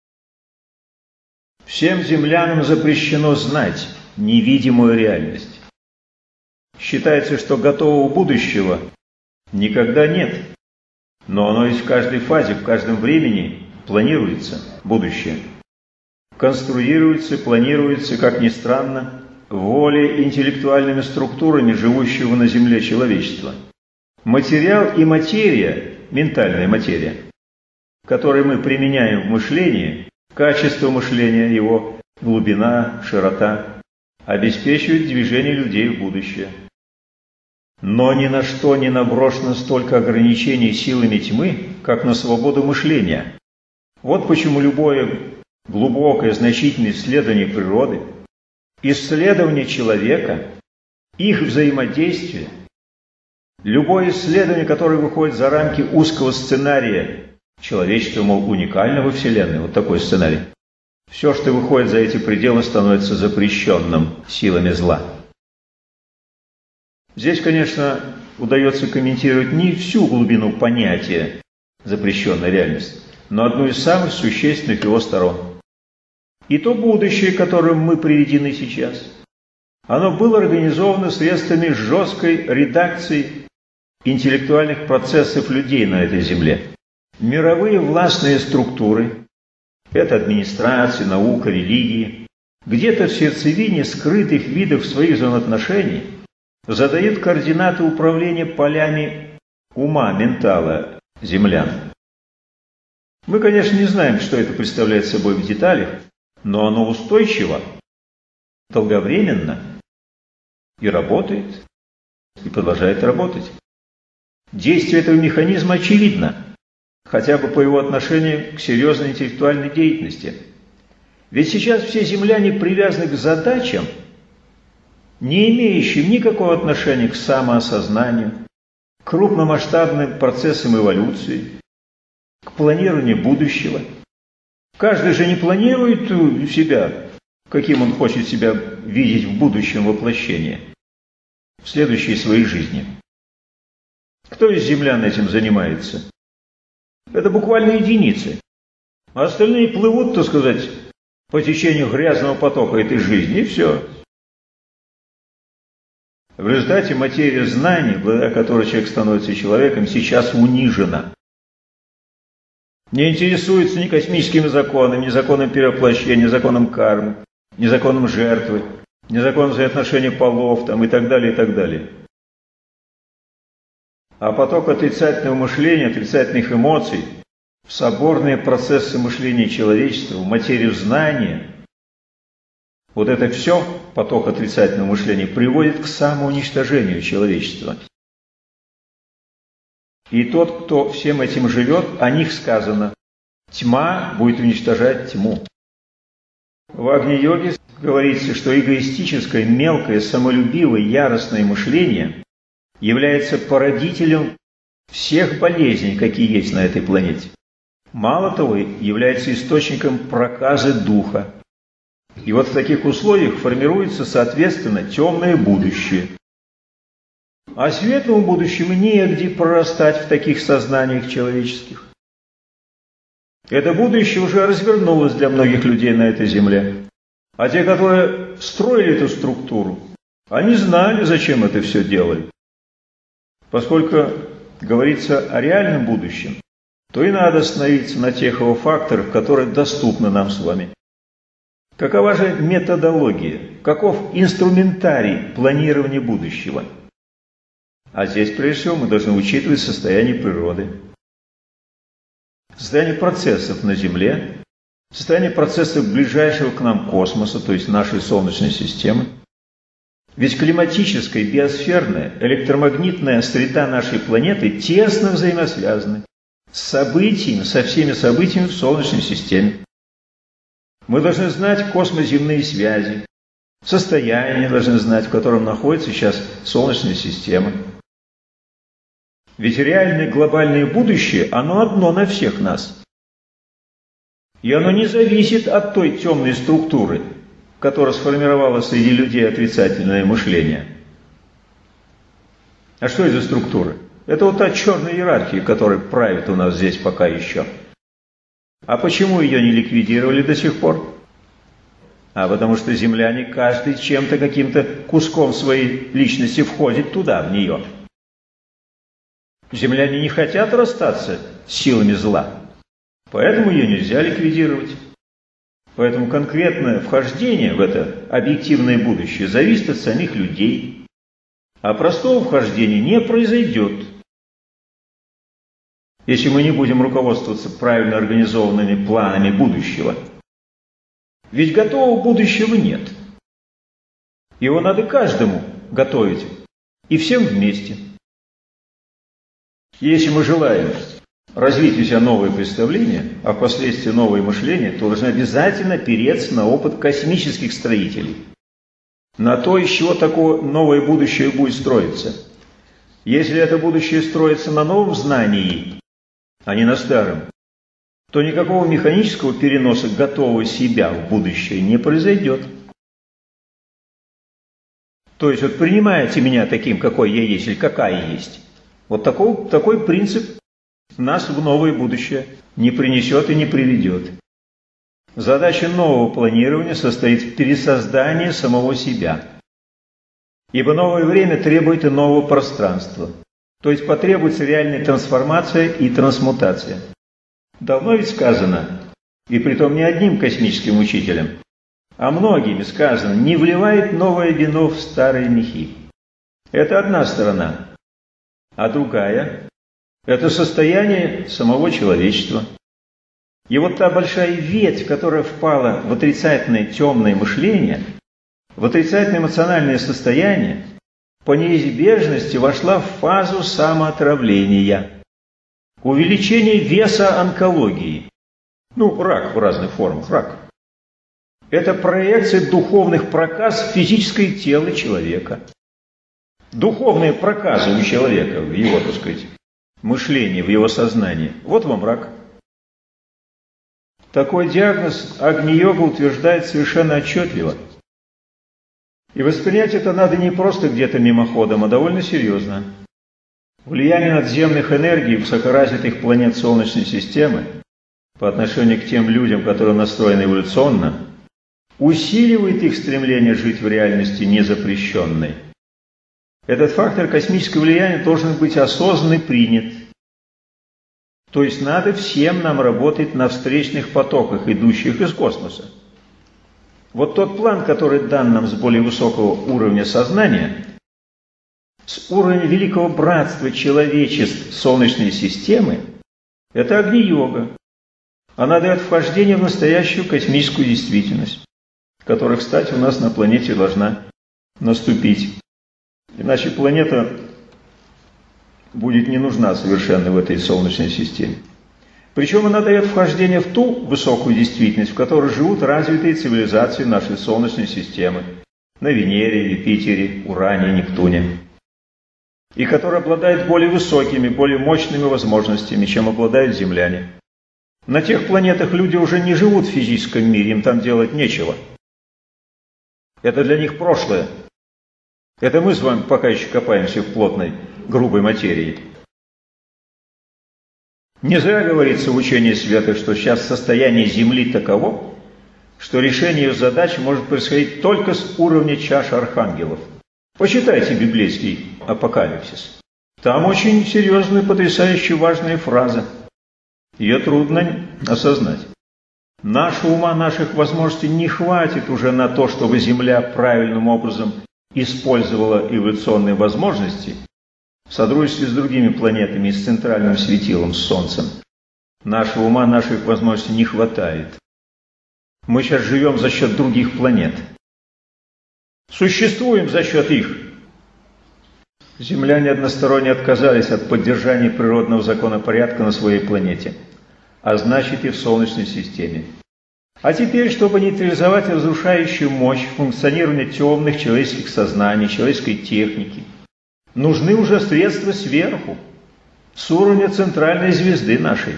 Всем землянам запрещено знать невидимую реальность. Считается, что готового будущего никогда нет, но оно есть в каждой фазе, в каждом времени планируется будущее. Конструируется, планируется, как ни странно, волей интеллектуальными структурами живущего на Земле человечества. Материал и материя, ментальная материя, которые мы применяем в мышлении, качество мышления, его глубина, широта, обеспечивают движение людей в будущее. Но ни на что не наброшено столько ограничений силами тьмы, как на свободу мышления. Вот почему любое глубокое, значительное исследование природы, исследование человека, их взаимодействие, любое исследование, которое выходит за рамки узкого сценария человечества, мол, уникального Вселенной, вот такой сценарий, все, что выходит за эти пределы, становится запрещенным силами зла. Здесь, конечно, удается комментировать не всю глубину понятия запрещенной реальности, но одну из самых существенных его сторон. И то будущее, к которому мы приведены сейчас, оно было организовано средствами жесткой редакции интеллектуальных процессов людей на этой земле. Мировые властные структуры – это администрация, наука, религии где-то в сердцевине скрытых видов своих взаимоотношений задает координаты управления полями ума, ментала землян. Мы, конечно, не знаем, что это представляет собой в деталях, но оно устойчиво, долговременно и работает, и продолжает работать. Действие этого механизма очевидно, хотя бы по его отношению к серьезной интеллектуальной деятельности. Ведь сейчас все земляне привязаны к задачам, не имеющим никакого отношения к самоосознанию, к крупномасштабным процессам эволюции, к планированию будущего. Каждый же не планирует себя, каким он хочет себя видеть в будущем воплощении, в следующей своей жизни. Кто из землян этим занимается? Это буквально единицы. А остальные плывут, так сказать, по течению грязного потока этой жизни, и все. В результате материя знаний, благодаря которой человек становится человеком, сейчас унижена. Не интересуется ни космическими законами, ни законом перевоплощения, ни законом кармы, ни законом жертвы, ни законом взаимоотношений полов там, и так далее, и так далее. А поток отрицательного мышления, отрицательных эмоций, в соборные процессы мышления человечества, в материю знания, вот это все, поток отрицательного мышления, приводит к самоуничтожению человечества. И тот, кто всем этим живет, о них сказано: тьма будет уничтожать тьму. В Агни-йоге говорится, что эгоистическое, мелкое, самолюбивое, яростное мышление является породителем всех болезней, какие есть на этой планете. Мало того, является источником проказы духа. И вот в таких условиях формируется, соответственно, темное будущее. А светлому будущему негде прорастать в таких сознаниях человеческих. Это будущее уже развернулось для многих людей на этой земле. А те, которые строили эту структуру, они знали, зачем это все делали. Поскольку говорится о реальном будущем, то и надо остановиться на тех его факторах, которые доступны нам с вами. Какова же методология? Каков инструментарий планирования будущего? А здесь, прежде всего, мы должны учитывать состояние природы, состояние процессов на Земле, состояние процессов ближайшего к нам космоса, то есть нашей Солнечной системы. Ведь климатическая, биосферная, электромагнитная среда нашей планеты тесно взаимосвязаны с событиями, со всеми событиями в Солнечной системе. Мы должны знать космоземные связи, состояние должны знать, в котором находится сейчас Солнечная система. Ведь реальное глобальное будущее, оно одно на всех нас. И оно не зависит от той темной структуры, которая сформировала среди людей отрицательное мышление. А что это за структура? Это вот та черная иерархия, которая правит у нас здесь пока еще. А почему ее не ликвидировали до сих пор? А потому что земляне, каждый чем-то, каким-то куском своей личности входит туда, в нее. Земляне не хотят расстаться с силами зла, поэтому ее нельзя ликвидировать. Поэтому конкретное вхождение в это объективное будущее зависит от самих людей, а простого вхождения не произойдет, если мы не будем руководствоваться правильно организованными планами будущего. Ведь готового будущего нет. Его надо каждому готовить, и всем вместе. Если мы желаем развить у себя новые представления, а впоследствии новое мышление, то должны обязательно опереться на опыт космических строителей. На то, из чего такое новое будущее будет строиться. Если это будущее строится на новом знании, а не на старом, то никакого механического переноса готового себя в будущее не произойдет. То есть вот принимаете меня таким, какой я есть или какая есть. Вот такой, такой принцип нас в новое будущее не принесет и не приведет. Задача нового планирования состоит в пересоздании самого себя. Ибо новое время требует и нового пространства. То есть потребуется реальная трансформация и трансмутация. Давно ведь сказано, и притом не одним космическим учителем, а многими сказано, не вливает новое вино в старые мехи. Это одна сторона. А другая – это состояние самого человечества. И вот та большая ветвь, которая впала в отрицательное темное мышление, в отрицательное эмоциональное состояние, по неизбежности вошла в фазу самоотравления, увеличение веса онкологии. Ну, рак в разных формах, рак. Это проекция духовных проказ в физическое тело человека. Духовные проказы у человека в его, так сказать, мышлении, в его сознании. Вот вам рак. Такой диагноз Агни-йога утверждает совершенно отчетливо. И воспринять это надо не просто где-то мимоходом, а довольно серьезно. Влияние надземных энергий высокоразвитых планет Солнечной системы по отношению к тем людям, которые настроены эволюционно, усиливает их стремление жить в реальности незапрещенной. Этот фактор космического влияния должен быть осознанно принят. То есть надо всем нам работать на встречных потоках, идущих из космоса. Вот тот план, который дан нам с более высокого уровня сознания, с уровня великого братства человечеств Солнечной системы, это Агни-йога. Она дает вхождение в настоящую космическую действительность, которая, кстати, у нас на планете должна наступить. Иначе планета будет не нужна совершенно в этой Солнечной системе. Причем она дает вхождение в ту высокую действительность, в которой живут развитые цивилизации нашей Солнечной системы, на Венере, Юпитере, Уране, Нептуне, и которая обладает более высокими, более мощными возможностями, чем обладают земляне. На тех планетах люди уже не живут в физическом мире, им там делать нечего. Это для них прошлое. Это мы с вами пока еще копаемся в плотной, грубой материи. Не зря говорится в учении святых, что сейчас состояние Земли таково, что решение ее задач может происходить только с уровня чаш архангелов. Почитайте библейский апокалипсис. Там очень серьезные, потрясающе важные фразы. Ее трудно осознать. Нашего ума, наших возможностей не хватит уже на то, чтобы Земля правильным образом использовала эволюционные возможности в содружестве с другими планетами и с центральным светилом, с Солнцем. Нашего ума, наших возможностей не хватает. Мы сейчас живем за счет других планет. Существуем за счет их. Земляне односторонне отказались от поддержания природного законопорядка на своей планете, а значит и в Солнечной системе. А теперь, чтобы нейтрализовать разрушающую мощь функционирования темных человеческих сознаний, человеческой техники, нужны уже средства сверху, с уровня центральной звезды нашей.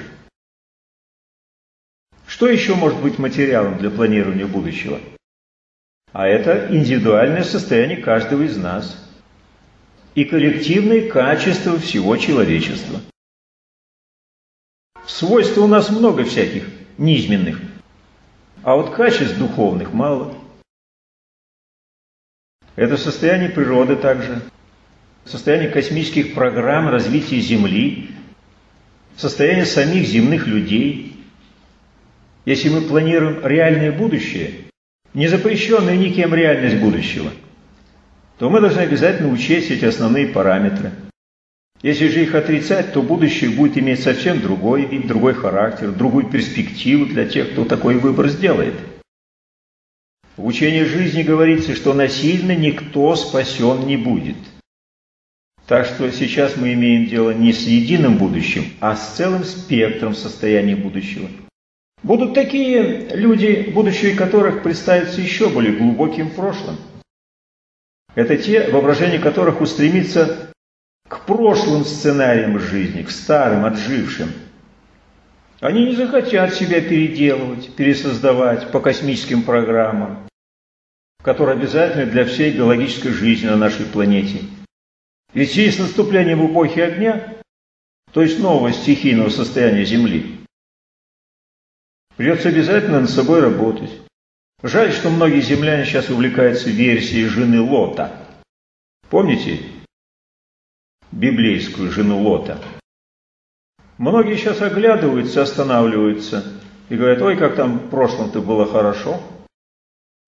Что еще может быть материалом для планирования будущего? А это индивидуальное состояние каждого из нас и коллективные качества всего человечества. Свойств у нас много всяких, низменных, а вот качеств духовных мало. Это состояние природы также, состояние космических программ развития Земли, состояние самих земных людей. Если мы планируем реальное будущее, не запрещенная никем реальность будущего, то мы должны обязательно учесть эти основные параметры. Если же их отрицать, то будущее будет иметь совсем другой вид, другой характер, другую перспективу для тех, кто такой выбор сделает. В учении жизни говорится, что насильно никто спасен не будет. Так что сейчас мы имеем дело не с единым будущим, а с целым спектром состояния будущего. Будут такие люди, будущее которых представится еще более глубоким прошлым. Это те, воображение которых устремится к прошлым сценариям жизни, к старым, отжившим. Они не захотят себя переделывать, пересоздавать по космическим программам, которые обязательны для всей биологической жизни на нашей планете. Ведь в связи с наступлением эпохи огня, то есть нового стихийного состояния Земли, придется обязательно над собой работать. Жаль, что многие земляне сейчас увлекаются версией жены Лота. Помните библейскую жену Лота? Многие сейчас оглядываются, останавливаются и говорят: ой, как там в прошлом-то было хорошо.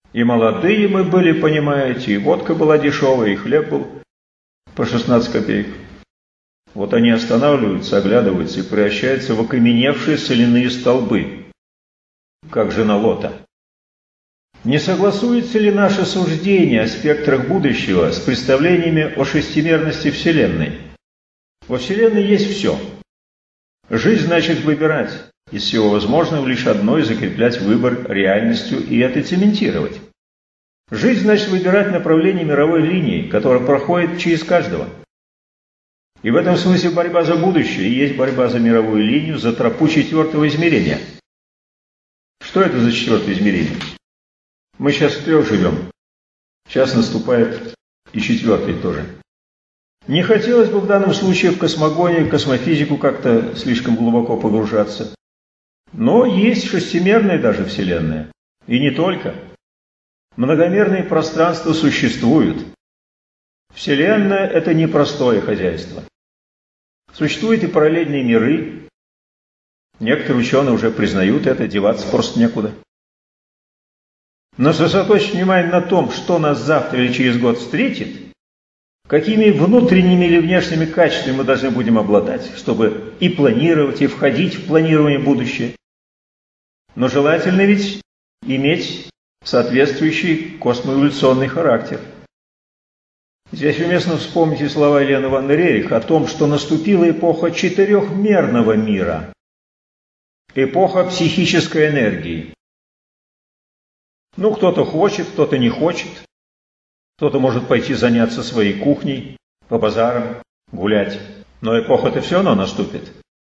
И молодые мы были, понимаете, и водка была дешевая, и хлеб был по шестнадцать копеек. Вот они останавливаются, оглядываются и превращаются в окаменевшие соляные столбы, как жена Лота. Не согласуется ли наше суждение о спектрах будущего с представлениями о шестимерности Вселенной? Во Вселенной есть все. Жизнь значит выбирать из всего возможного лишь одно и закреплять выбор реальностью и это цементировать. Жизнь значит выбирать направление мировой линии, которая проходит через каждого. И в этом смысле борьба за будущее и есть борьба за мировую линию, за тропу четвертого измерения. Что это за четвертое измерение? Мы сейчас в трех живем. Сейчас наступает и четвертый тоже. Не хотелось бы в данном случае в космогонию, космофизику как-то слишком глубоко погружаться. Но есть шестимерная даже Вселенная. И не только. Многомерные пространства существуют. Вселенная – это непростое хозяйство. Существуют и параллельные миры. Некоторые ученые уже признают это, деваться просто некуда. Но сосредоточить внимание на том, что нас завтра или через год встретит, какими внутренними или внешними качествами мы должны будем обладать, чтобы и планировать, и входить в планирование будущего. Но желательно ведь иметь соответствующий космоэволюционный характер. Здесь уместно вспомнить слова Елены Ивановны Рерих о том, что наступила эпоха четырехмерного мира, эпоха психической энергии. Ну, кто-то хочет, кто-то не хочет. Кто-то может пойти заняться своей кухней, по базарам, гулять. Но эпоха-то все равно наступит.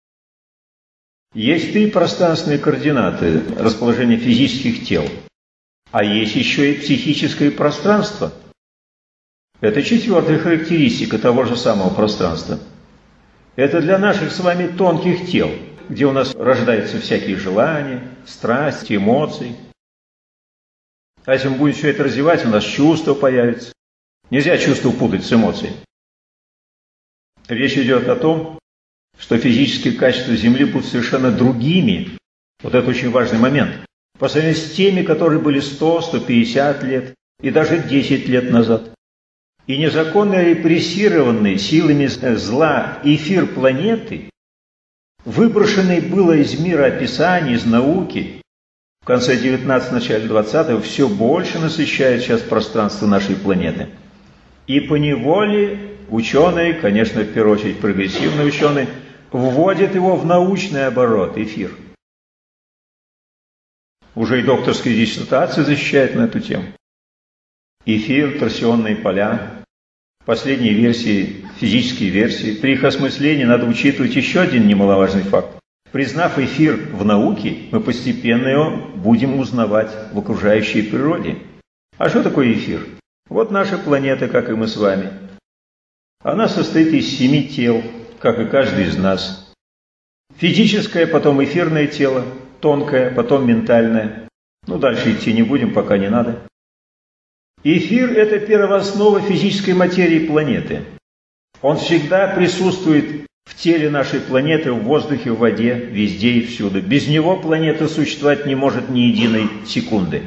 Есть три пространственные координаты расположения физических тел. А есть еще и психическое пространство. Это четвертая характеристика того же самого пространства. Это для наших с вами тонких тел, где у нас рождаются всякие желания, страсти, эмоции. А если мы будем все это развивать, у нас чувства появятся. Нельзя чувства путать с эмоцией. Речь идет о том, что физические качества Земли будут совершенно другими. Вот это очень важный момент. По сравнению с теми, которые были сто, сто пятьдесят лет и даже десять лет назад. И незаконно репрессированный силами зла эфир планеты, выброшенный было из мира описаний, из науки, в конце девятнадцатого, начале двадцатого, все больше насыщает сейчас пространство нашей планеты. И поневоле ученые, конечно, в первую очередь прогрессивные ученые, вводят его в научный оборот, эфир. Уже и докторская диссертация защищает на эту тему. Эфир, торсионные поля, последние версии, физические версии. При их осмыслении надо учитывать еще один немаловажный факт. Признав эфир в науке, мы постепенно его будем узнавать в окружающей природе. А что такое эфир? Вот наша планета, как и мы с вами. Она состоит из семи тел, как и каждый из нас. Физическое, потом эфирное тело, тонкое, потом ментальное. Ну, дальше идти не будем, пока не надо. Эфир – это первооснова физической материи планеты. Он всегда присутствует в теле нашей планеты, в воздухе, в воде, везде и всюду. Без него планета существовать не может ни единой секунды.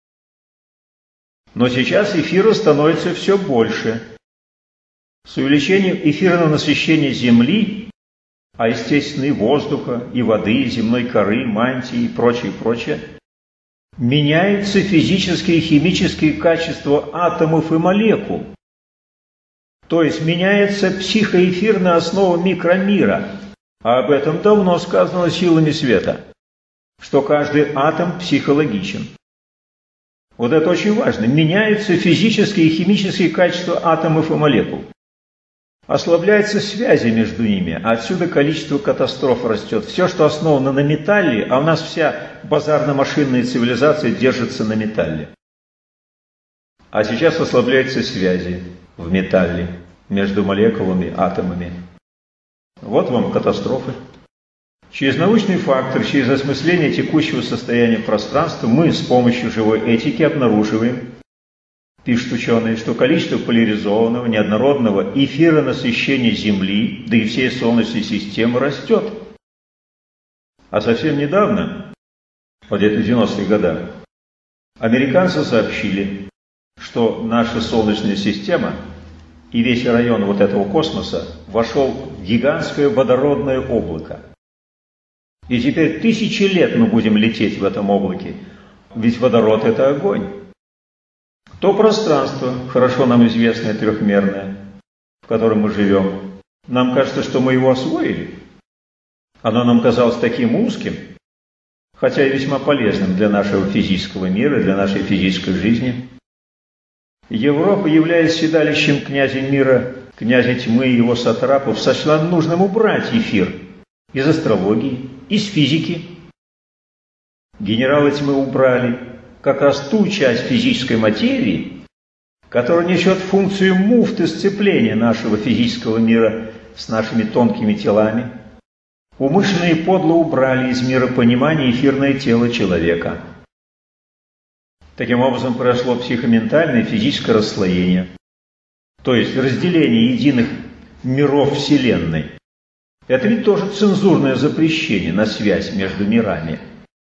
Но сейчас эфира становится все больше. С увеличением эфирного насыщения Земли, а естественно и воздуха, и воды, и земной коры, мантии и прочее, прочее, меняются физические и химические качества атомов и молекул. То есть меняется психоэфирная основа микромира. А об этом давно сказано силами света, что каждый атом психологичен. Вот это очень важно. Меняются физические и химические качества атомов и молекул. Ослабляются связи между ними, а отсюда количество катастроф растет. Все, что основано на металле, а у нас вся базарно-машинная цивилизация держится на металле. А сейчас ослабляются связи в металле между молекулами, атомами. Вот вам катастрофы. Через научный фактор, через осмысление текущего состояния пространства мы с помощью живой этики обнаруживаем, пишут ученые, что количество поляризованного, неоднородного эфиронасыщения Земли, да и всей Солнечной системы растет. А совсем недавно, вот где-то в девяностых годах, Американцы сообщили, что наша Солнечная система и весь район вот этого космоса вошел в гигантское водородное облако. И теперь тысячи лет мы будем лететь в этом облаке, ведь водород – это огонь. То пространство, хорошо нам известное, трехмерное, в котором мы живем, нам кажется, что мы его освоили. Оно нам казалось таким узким, хотя и весьма полезным для нашего физического мира, для нашей физической жизни. Европа, являясь седалищем князя мира, князя тьмы и его сатрапов, сочла нужным убрать эфир из астрологии, из физики. Генералы тьмы убрали как раз ту часть физической материи, которая несет функцию муфты сцепления нашего физического мира с нашими тонкими телами. Умышленно и подло убрали из мира понимания эфирное тело человека. Таким образом произошло психоментальное и физическое расслоение, то есть разделение единых миров Вселенной. Это ведь тоже цензурное запрещение на связь между мирами.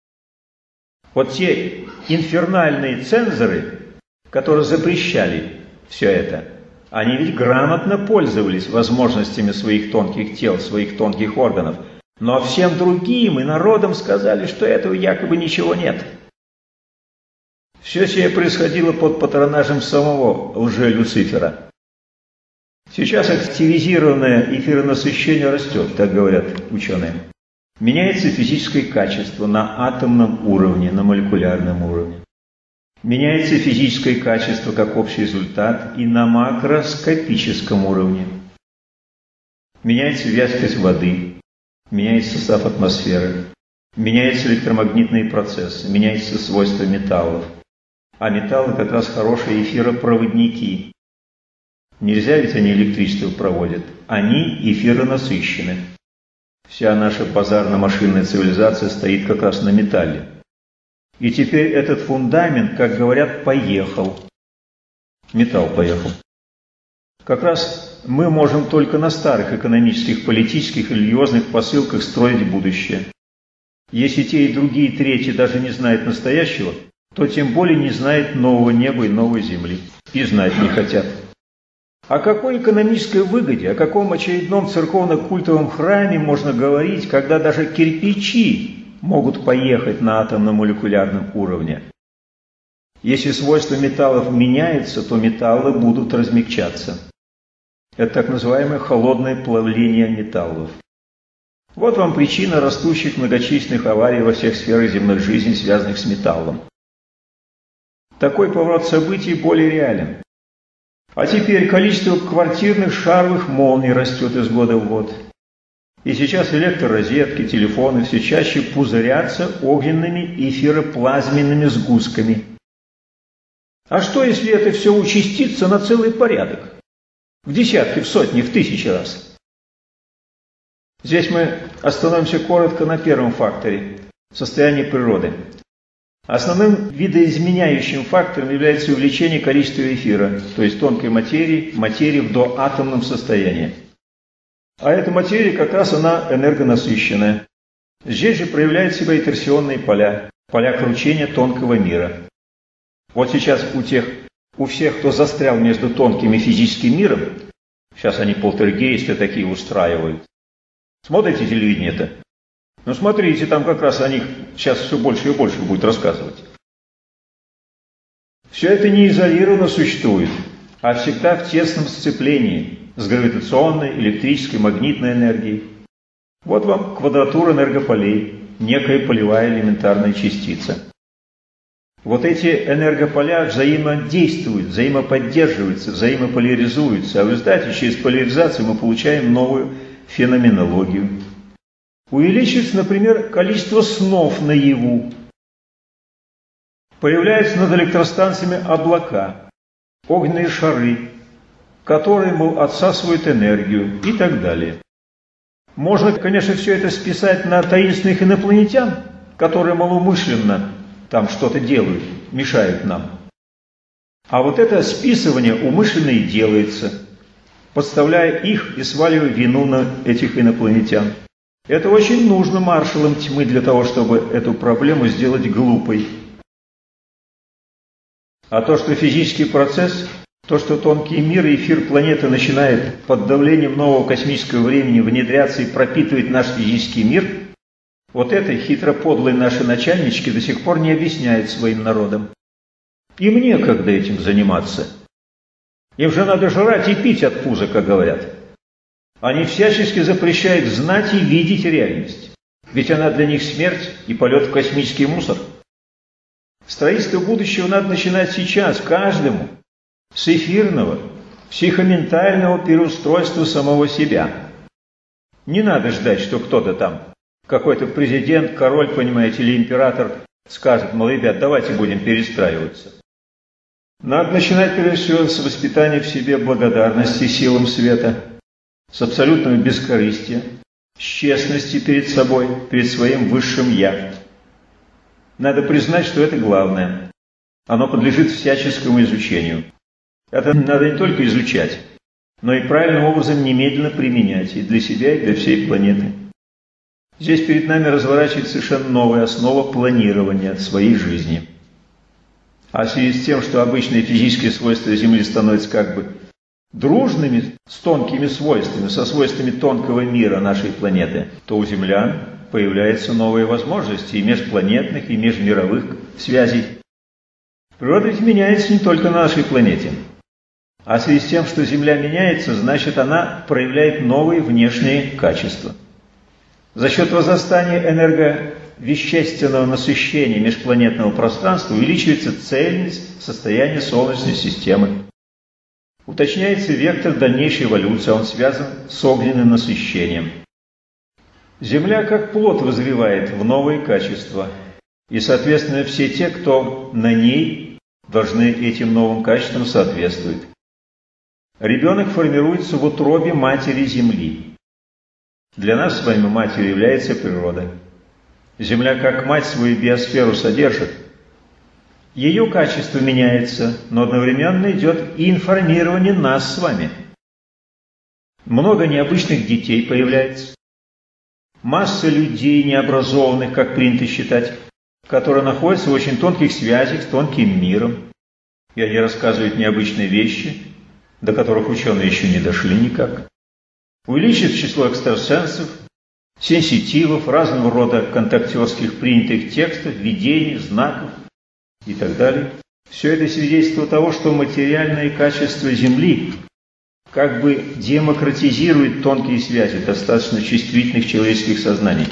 Вот те инфернальные цензоры, которые запрещали все это, они ведь грамотно пользовались возможностями своих тонких тел, своих тонких органов, но всем другим и народам сказали, что этого якобы ничего нет. Все сие происходило под патронажем самого лже-Люцифера. Сейчас активизированное эфиронасыщение растет, так говорят ученые. Меняется физическое качество на атомном уровне, на молекулярном уровне. Меняется физическое качество как общий результат и на макроскопическом уровне. Меняется вязкость воды, меняется состав атмосферы, меняются электромагнитные процессы, меняются свойства металлов. А металлы как раз хорошие эфиропроводники. Нельзя, ведь они электричество проводят. Они эфиронасыщены. Вся наша базарно-машинная цивилизация стоит как раз на металле. И теперь этот фундамент, как говорят, поехал. Металл поехал. Как раз мы можем только на старых экономических, политических и религиозных посылках строить будущее. Если те и другие третьи даже не знают настоящего, то тем более не знает нового неба и новой земли. И знать не хотят. О какой экономической выгоде, о каком очередном церковно-культовом храме можно говорить, когда даже кирпичи могут поехать на атомно-молекулярном уровне? Если свойства металлов меняются, то металлы будут размягчаться. Это так называемое холодное плавление металлов. Вот вам причина растущих многочисленных аварий во всех сферах земной жизни, связанных с металлом. Такой поворот событий более реален. А теперь количество квартирных шаровых молний растет из года в год. И сейчас электророзетки, телефоны все чаще пузырятся огненными эфироплазменными сгустками. А что, если это все участится на целый порядок? В десятки, в сотни, в тысячи раз. Здесь мы остановимся коротко на первом факторе – состоянии природы. Основным видоизменяющим фактором является увеличение количества эфира, то есть тонкой материи, материи в доатомном состоянии. А эта материя как раз она энергонасыщенная. Здесь же проявляют себя и торсионные поля, поля кручения тонкого мира. Вот сейчас у тех, у всех, кто застрял между тонким и физическим миром, сейчас они полтергейсты такие устраивают. Смотрите телевидение-то? Ну смотрите, там как раз о них сейчас все больше и больше будет рассказывать. Все это не изолированно существует, а всегда в тесном сцеплении с гравитационной, электрической, магнитной энергией. Вот вам квадратура энергополей, некая полевая элементарная частица. Вот эти энергополя взаимодействуют, взаимоподдерживаются, взаимополяризуются, а в результате через поляризацию мы получаем новую феноменологию. Увеличивается, например, количество снов наяву. Появляются над электростанциями облака, огненные шары, которые, мол, отсасывают энергию и так далее. Можно, конечно, все это списать на таинственных инопланетян, которые, мол, умышленно там что-то делают, мешают нам. А вот это списывание умышленно и делается, подставляя их и сваливая вину на этих инопланетян. Это очень нужно маршалам тьмы для того, чтобы эту проблему сделать глупой. А то, что физический процесс, то, что тонкий мир и эфир планеты начинает под давлением нового космического времени внедряться и пропитывать наш физический мир, вот это хитро подлые наши начальнички до сих пор не объясняют своим народам. Им некогда этим заниматься. Им же надо жрать и пить от пуза, как говорят. Они всячески запрещают знать и видеть реальность. Ведь она для них смерть и полет в космический мусор. Строительство будущего надо начинать сейчас, каждому, с эфирного, психоментального переустройства самого себя. Не надо ждать, что кто-то там, какой-то президент, король, понимаете, или император скажет, мол, ребят, давайте будем перестраиваться. Надо начинать прежде всего с воспитания в себе благодарности силам света, с абсолютного бескорыстия, с честности перед собой, перед своим высшим «я». Надо признать, что это главное. Оно подлежит всяческому изучению. Это надо не только изучать, но и правильным образом немедленно применять и для себя, и для всей планеты. Здесь перед нами разворачивается совершенно новая основа планирования своей жизни. А в связи с тем, что обычные физические свойства Земли становятся как бы дружными с тонкими свойствами, со свойствами тонкого мира нашей планеты, то у землян появляются новые возможности и межпланетных, и межмировых связей. Природа ведь меняется не только на нашей планете. А в связи с тем, что Земля меняется, значит, она проявляет новые внешние качества. За счет возрастания энерговещественного насыщения межпланетного пространства увеличивается цельность состояния Солнечной системы. Уточняется вектор дальнейшей эволюции, он связан с огненным насыщением. Земля как плод вызревает в новые качества, и, соответственно, все те, кто на ней, должны этим новым качествам соответствовать. Ребенок формируется в утробе матери Земли. Для нас с вами матерью является природа. Земля как мать свою биосферу содержит. Ее качество меняется, но одновременно идет и информирование нас с вами. Много необычных детей появляется. Масса людей необразованных, как принято считать, которые находятся в очень тонких связях с тонким миром. И они рассказывают необычные вещи, до которых ученые еще не дошли никак. Увеличится число экстрасенсов, сенситивов, разного рода контактерских принятых текстов, видений, знаков и так далее. Все это свидетельство того, что материальные качества Земли как бы демократизирует тонкие связи достаточно чувствительных человеческих сознаний.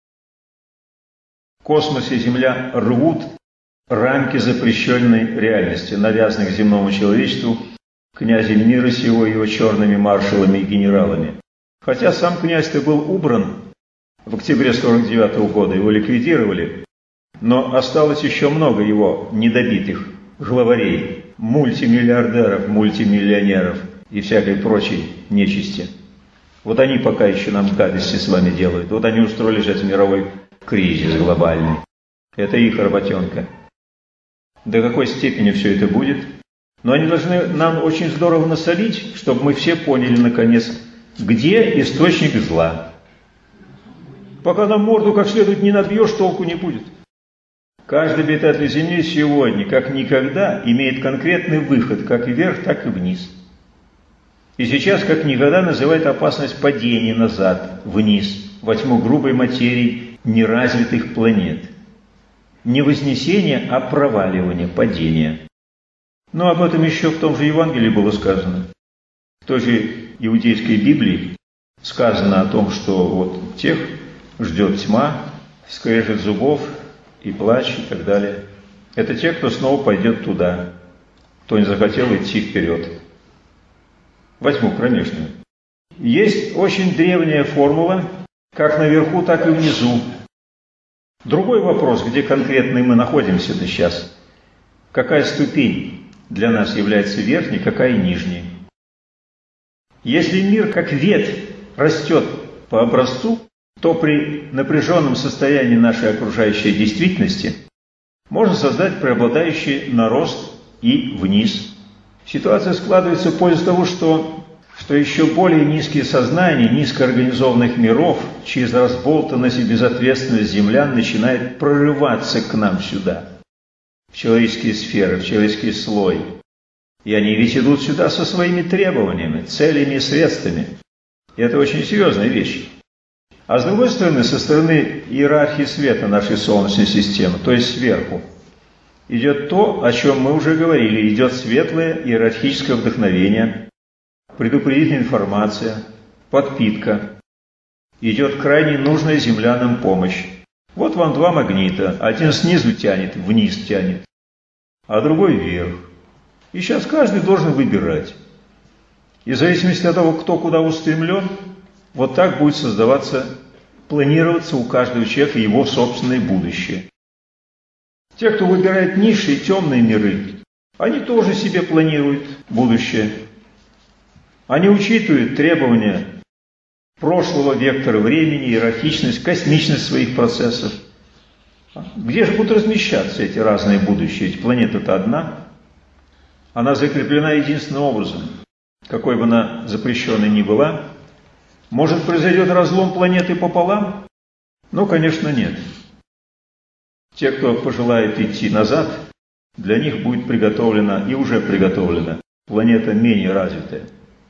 Космос и Земля рвут рамки запрещенной реальности, навязанных земному человечеству князем мира сего и его черными маршалами и генералами. Хотя сам князь-то был убран в октябре сорок девятого года, его ликвидировали, но осталось еще много его недобитых главарей, мультимиллиардеров, мультимиллионеров и всякой прочей нечисти. Вот они пока еще нам гадости с вами делают. Вот они устроили же этот мировой кризис глобальный. Это их работенка. До какой степени все это будет? Но они должны нам очень здорово насолить, чтобы мы все поняли, наконец, где источник зла. Пока нам морду как следует не набьешь, толку не будет. Каждый обитатель Земли сегодня, как никогда, имеет конкретный выход, как вверх, так и вниз. И сейчас, как никогда, называет опасность падения назад, вниз, во тьму грубой материи неразвитых планет. Не вознесение, а проваливание, падение. Но об этом еще в том же Евангелии было сказано. В той же иудейской Библии сказано о том, что вот тех ждет тьма, скрежет зубов и плач и так далее. Это те, кто снова пойдет туда, кто не захотел идти вперед. Во тьму кромешную. Есть очень древняя формула, как наверху, так и внизу. Другой вопрос, где конкретно мы находимся сейчас. Какая ступень для нас является верхней, какая нижней. Если мир как ветвь растет по образцу, то при напряженном состоянии нашей окружающей действительности можно создать преобладающий нарост и вниз. Ситуация складывается в пользу того, что, что еще более низкие сознания низкоорганизованных миров через разболтанность и безответственность землян начинает прорываться к нам сюда. в человеческие сферы, в человеческий слой. И они ведь идут сюда со своими требованиями, целями и средствами. И это очень серьезная вещь. А с другой стороны, со стороны иерархии света нашей Солнечной системы, то есть сверху, идет то, о чем мы уже говорили, идет светлое иерархическое вдохновение, предупредительная информация, подпитка, идет крайне нужная землянам помощь. Вот вам два магнита, один снизу тянет, вниз тянет, а другой вверх. И сейчас каждый должен выбирать. И в зависимости от того, кто куда устремлен, вот так будет создаваться, планироваться у каждого человека его собственное будущее. Те, кто выбирает низшие, темные миры, они тоже себе планируют будущее. Они учитывают требования прошлого вектора времени, иерархичность, космичность своих процессов. Где же будут размещаться эти разные будущие? Ведь планета-то одна. Она закреплена единственным образом. Какой бы она запрещенной ни была, может, произойдет разлом планеты пополам? Ну, конечно, нет. Те, кто пожелает идти назад, для них будет приготовлена и уже приготовлена планета менее развитая.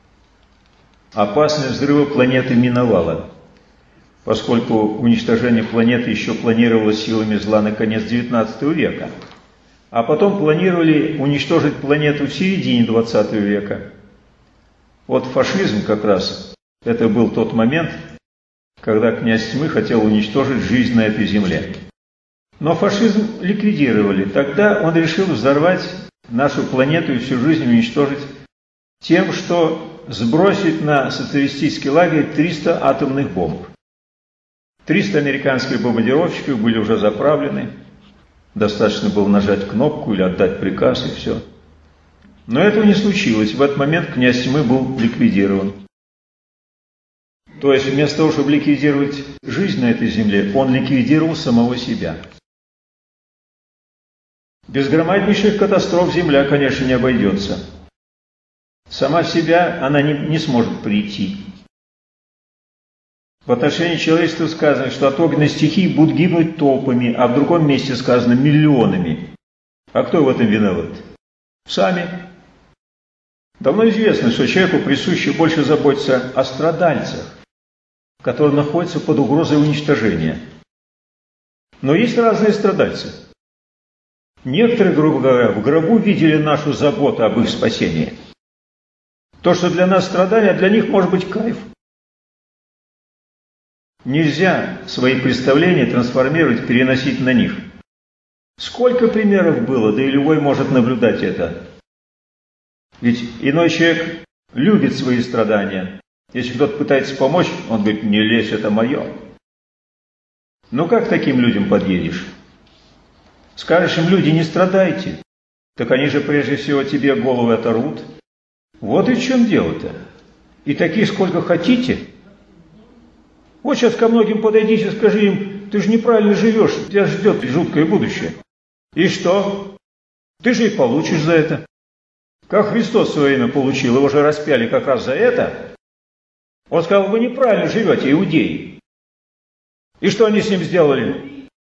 Опасность взрыва планеты миновала, поскольку уничтожение планеты еще планировалось силами зла на конец девятнадцатого века, а потом планировали уничтожить планету в середине двадцатого века. Вот фашизм как раз, это был тот момент, когда князь тьмы хотел уничтожить жизнь на этой земле. Но фашизм ликвидировали. Тогда он решил взорвать нашу планету и всю жизнь уничтожить тем, что сбросить на социалистический лагерь триста атомных бомб. триста американских бомбардировщиков были уже заправлены. Достаточно было нажать кнопку или отдать приказ, и все. Но этого не случилось. В этот момент князь тьмы был ликвидирован. То есть вместо того, чтобы ликвидировать жизнь на этой земле, он ликвидировал самого себя. Без громаднейших катастроф Земля, конечно, не обойдется. Сама в себя она не, не сможет прийти. В отношении человечества сказано, что от огненной стихии будут гибнуть толпами, а в другом месте сказано миллионами. А кто в этом виноват? Сами. Давно известно, что человеку присуще больше заботиться о страдальцах, которые находятся под угрозой уничтожения. Но есть разные страдальцы. Некоторые, грубо говоря, в гробу видели нашу заботу об их спасении. То, что для нас страдания, для них может быть кайф. Нельзя свои представления трансформировать, переносить на них. Сколько примеров было, да и любой может наблюдать это. Ведь иной человек любит свои страдания. Если кто-то пытается помочь, он говорит: не лезь, это мое. Ну как к таким людям подъедешь? Скажешь им: люди, не страдайте. Так они же прежде всего тебе головы оторвут. Вот и в чем дело-то. И таких сколько хотите. Вот сейчас ко многим подойдите, скажи им: ты же неправильно живешь, тебя ждет жуткое будущее. И что? Ты же и получишь за это. Как Христос свое имя получил, его же распяли как раз за это. Он сказал: вы неправильно живете, иудеи. И что они с ним сделали?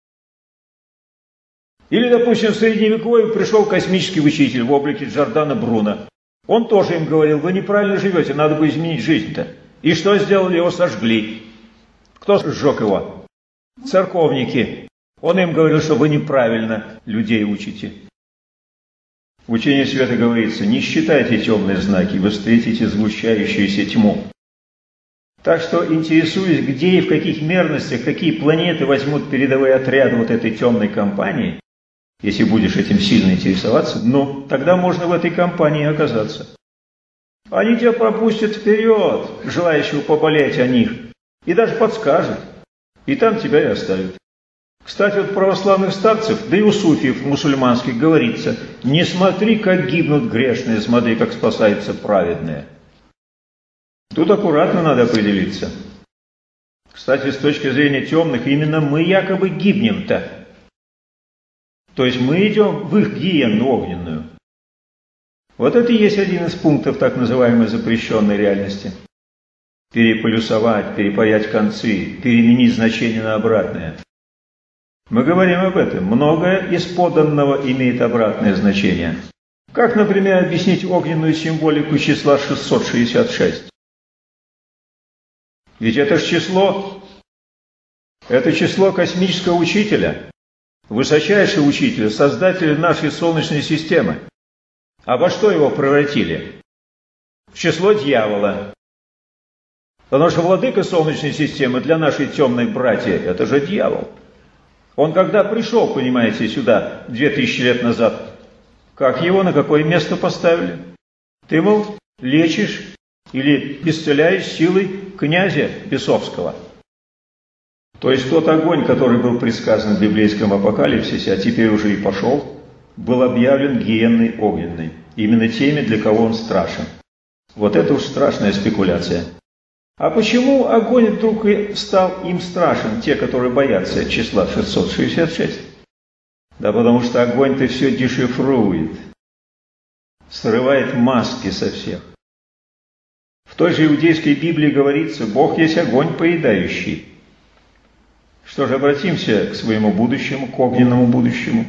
Или, допустим, в Средневековье пришел космический учитель в облике Джордано Бруно. Он тоже им говорил: вы неправильно живете, надо бы изменить жизнь-то. И что сделали? Его сожгли. Кто сжег его? Церковники. Он им говорил, что вы неправильно людей учите. В учении света говорится: не считайте темные знаки, вы встретите сгущающуюся тьму. Так что, интересуясь, где и в каких мерностях, какие планеты возьмут передовые отряды вот этой темной компании, если будешь этим сильно интересоваться, ну, тогда можно в этой компании оказаться. Они тебя пропустят вперед, желающего поболеть о них, и даже подскажут, и там тебя и оставят. Кстати, вот православных старцев, да и у суфиев мусульманских говорится: не смотри, как гибнут грешные, смотри, как спасаются праведные. Тут аккуратно надо определиться. Кстати, с точки зрения темных, именно мы якобы гибнем-то. То есть мы идем в их гиенну огненную. Вот это и есть один из пунктов так называемой запрещенной реальности. Переполюсовать, перепаять концы, переменить значение на обратное. Мы говорим об этом. Многое из поданного имеет обратное значение. Как, например, объяснить огненную символику числа шестьсот шестьдесят шесть? Ведь это же число, это число космического учителя, высочайшего учителя, создателя нашей Солнечной системы. А во что его превратили? В число дьявола. Потому что владыка Солнечной системы для нашей темной братьи – это же дьявол. Он когда пришел, понимаете, сюда две тысячи лет назад, как его на какое место поставили? Ты, мол, лечишь или исцеляешь силой князя бесовского. То есть тот огонь, который был предсказан в библейском апокалипсисе, а теперь уже и пошел, был объявлен гиенной огненной, именно теми, для кого он страшен. Вот это уж страшная спекуляция. А почему огонь вдруг и стал им страшен, те, которые боятся числа шестьсот шестьдесят шесть? Да потому что огонь-то все дешифрует, срывает маски со всех. В той же иудейской Библии говорится, Бог есть огонь поедающий. Что же, обратимся к своему будущему, к огненному будущему.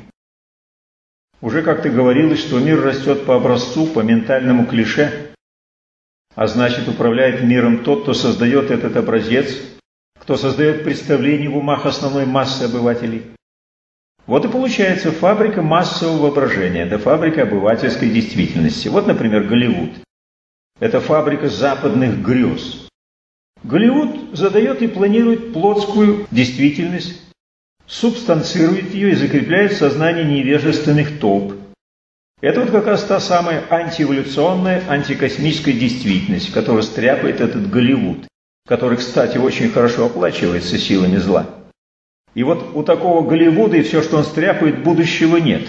Уже как-то говорилось, что мир растет по образцу, по ментальному клише, а значит, управляет миром тот, кто создает этот образец, кто создает представление в умах основной массы обывателей. Вот и получается фабрика массового воображения, это фабрика обывательской действительности. Вот, например, Голливуд. Это фабрика западных грез. Голливуд задает и планирует плотскую действительность, субстанцирует ее и закрепляет в сознании невежественных толп. Это вот как раз та самая антиэволюционная, антикосмическая действительность, которую стряпает этот Голливуд, который, кстати, очень хорошо оплачивается силами зла. И вот у такого Голливуда и все, что он стряпает, будущего нет.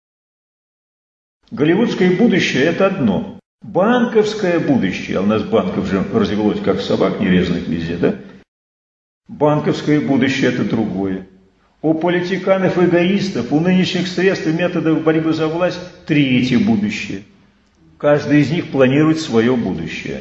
Голливудское будущее – это одно. Банковское будущее, а у нас банков же развелось, как собак нерезанных везде, да? Банковское будущее – это другое. У политиканов-эгоистов, у нынешних средств и методов борьбы за власть – третье будущее. Каждый из них планирует свое будущее.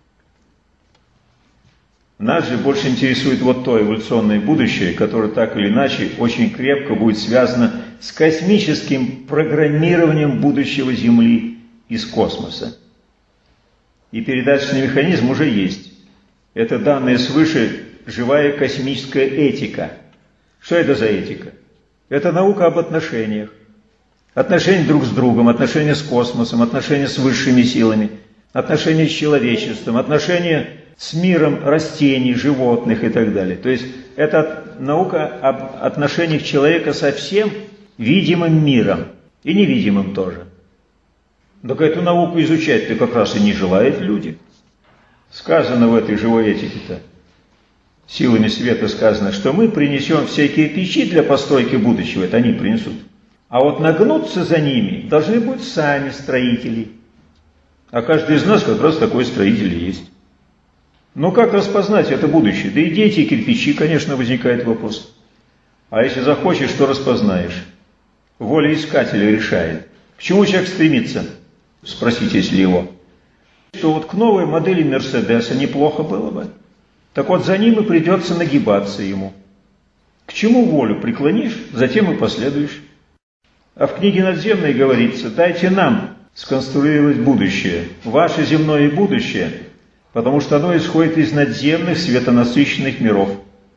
Нас же больше интересует вот то эволюционное будущее, которое так или иначе очень крепко будет связано с космическим программированием будущего Земли из космоса. И передаточный механизм уже есть. Это данная свыше живая космическая этика. Что это за этика? Это наука об отношениях. Отношения друг с другом, отношения с космосом, отношения с высшими силами, отношения с человечеством, отношения с миром растений, животных и так далее. То есть это наука об отношениях человека со всем видимым миром и невидимым тоже. Так эту науку изучать-то как раз и не желают люди. Сказано в этой живой этике-то, силами света сказано, что мы принесем все кирпичи для постройки будущего, это они принесут. А вот нагнуться за ними должны быть сами строители. А каждый из нас как раз такой строитель и есть. Но как распознать это будущее? Да и дети, и кирпичи, конечно, возникает вопрос. А если захочешь, то распознаешь. Воля искателя решает. К чему человек стремится? Спросите, если его. Что вот к новой модели Мерседеса неплохо было бы. Так вот, за ним и придется нагибаться ему. К чему волю преклонишь, затем и последуешь. А в книге «Надземной» говорится, дайте нам сконструировать будущее, ваше земное будущее, потому что оно исходит из надземных светонасыщенных миров.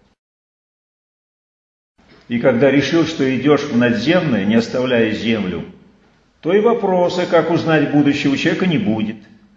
И когда решил, что идешь в надземное, не оставляя землю, то и вопроса, как узнать будущее, у человека не будет.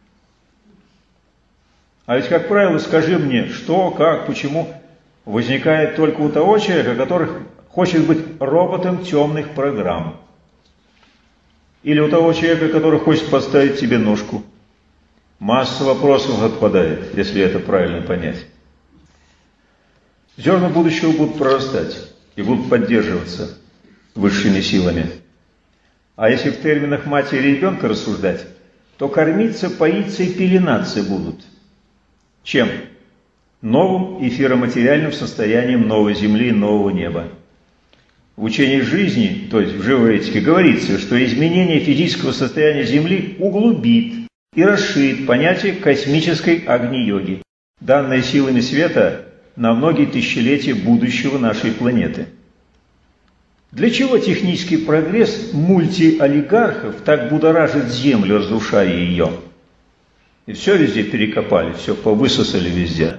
А ведь, как правило, скажи мне, что, как, почему, возникает только у того человека, который хочет быть роботом темных программ. Или у того человека, который хочет поставить тебе ножку. Масса вопросов отпадает, если это правильно понять. Зерна будущего будут прорастать и будут поддерживаться высшими силами. А если в терминах матери и ребенка рассуждать, то кормиться, поиться и пеленаться будут. Чем? Новым эфироматериальным состоянием новой земли и нового неба. В учении жизни, то есть в живой этике, говорится, что изменение физического состояния Земли углубит и расширит понятие космической агни-йоги, данное силами света на многие тысячелетия будущего нашей планеты. Для чего технический прогресс мультиолигархов так будоражит землю, разрушая ее? И все везде перекопали, все повысосали везде.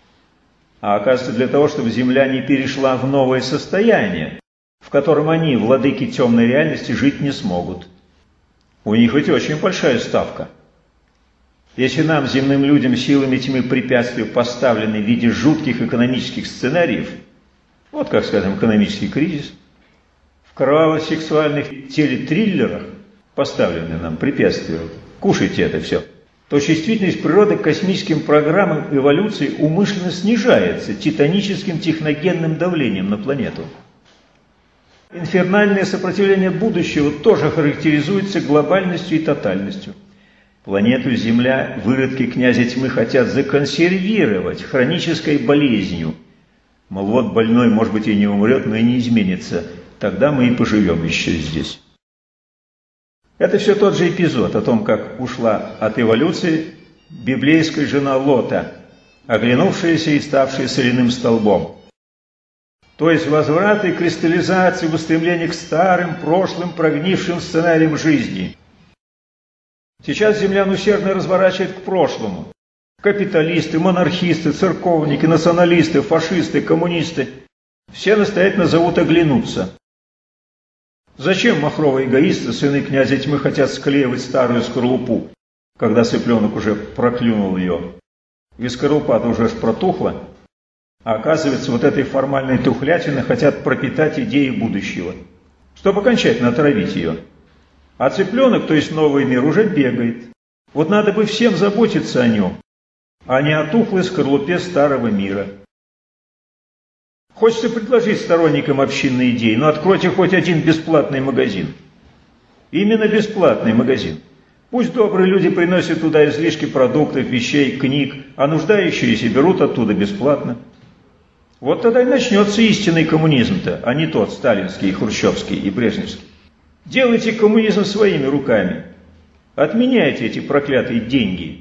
А оказывается, для того, чтобы земля не перешла в новое состояние, в котором они, владыки темной реальности, жить не смогут. У них ведь очень большая ставка. Если нам, земным людям, силами тьмы препятствия поставлены в виде жутких экономических сценариев, вот как, скажем, экономический кризис, в кроваво-сексуальных телетриллерах поставлены нам препятствия, кушайте это все, то чувствительность природы к космическим программам эволюции умышленно снижается титаническим техногенным давлением на планету. Инфернальное сопротивление будущего тоже характеризуется глобальностью и тотальностью. Планету Земля выродки князя тьмы хотят законсервировать хронической болезнью. Мол, вот больной, может быть, и не умрет, но и не изменится. Тогда мы и поживем еще здесь. Это все тот же эпизод о том, как ушла от эволюции библейская жена Лота, оглянувшаяся и ставшая соляным столбом. То есть возврат и кристаллизация в устремлении к старым, прошлым, прогнившим сценариям жизни. Сейчас землян усердно разворачивает к прошлому. Капиталисты, монархисты, церковники, националисты, фашисты, коммунисты – все настоятельно зовут оглянуться. Зачем махровые эгоисты, сыны князя тьмы, хотят склеивать старую скорлупу, когда цыпленок уже проклюнул ее? Ведь скорлупа-то уже аж протухла. А оказывается, вот этой формальной тухлятиной хотят пропитать идеи будущего, чтобы окончательно отравить ее. А цыпленок, то есть новый мир, уже бегает. Вот надо бы всем заботиться о нем, а не о тухлой скорлупе старого мира. Хочется предложить сторонникам общинной идеи, но откройте хоть один бесплатный магазин. Именно бесплатный магазин. Пусть добрые люди приносят туда излишки продуктов, вещей, книг, а нуждающиеся берут оттуда бесплатно. Вот тогда и начнется истинный коммунизм-то, а не тот сталинский, хрущевский и брежневский. Делайте коммунизм своими руками. Отменяйте эти проклятые деньги.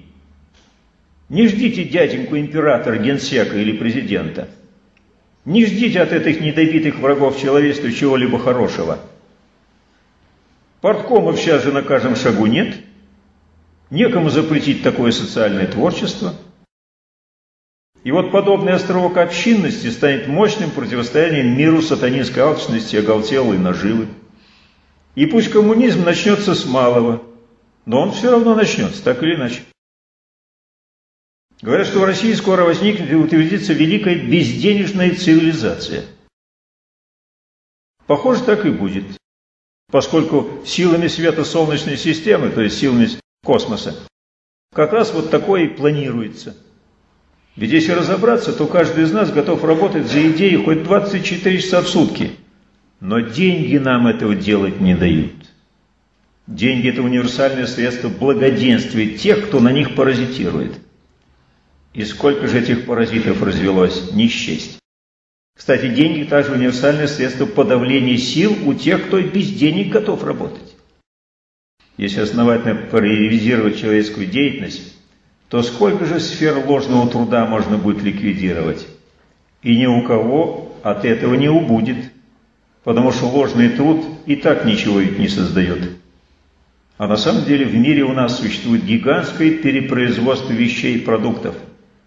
Не ждите дяденьку императора, генсека или президента. Не ждите от этих недобитых врагов человечества чего-либо хорошего. Порткомов сейчас же на каждом шагу нет. Некому запретить такое социальное творчество. И вот подобный островок общинности станет мощным противостоянием миру сатанинской алчности, оголтелой наживы. И пусть коммунизм начнется с малого, но он все равно начнется, так или иначе. Говорят, что в России скоро возникнет и утвердится великая безденежная цивилизация. Похоже, так и будет, поскольку силами света Солнечной системы, то есть силами космоса, как раз вот такое и планируется. Ведь если разобраться, то каждый из нас готов работать за идеи хоть двадцать четыре часа в сутки. Но деньги нам этого делать не дают. Деньги – это универсальное средство благоденствия тех, кто на них паразитирует. И сколько же этих паразитов развелось, не счесть. Кстати, деньги – также универсальное средство подавления сил у тех, кто без денег готов работать. Если основательно проанализировать человеческую деятельность, то сколько же сфер ложного труда можно будет ликвидировать? И ни у кого от этого не убудет, потому что ложный труд и так ничего ведь не создает. А на самом деле в мире у нас существует гигантское перепроизводство вещей и продуктов.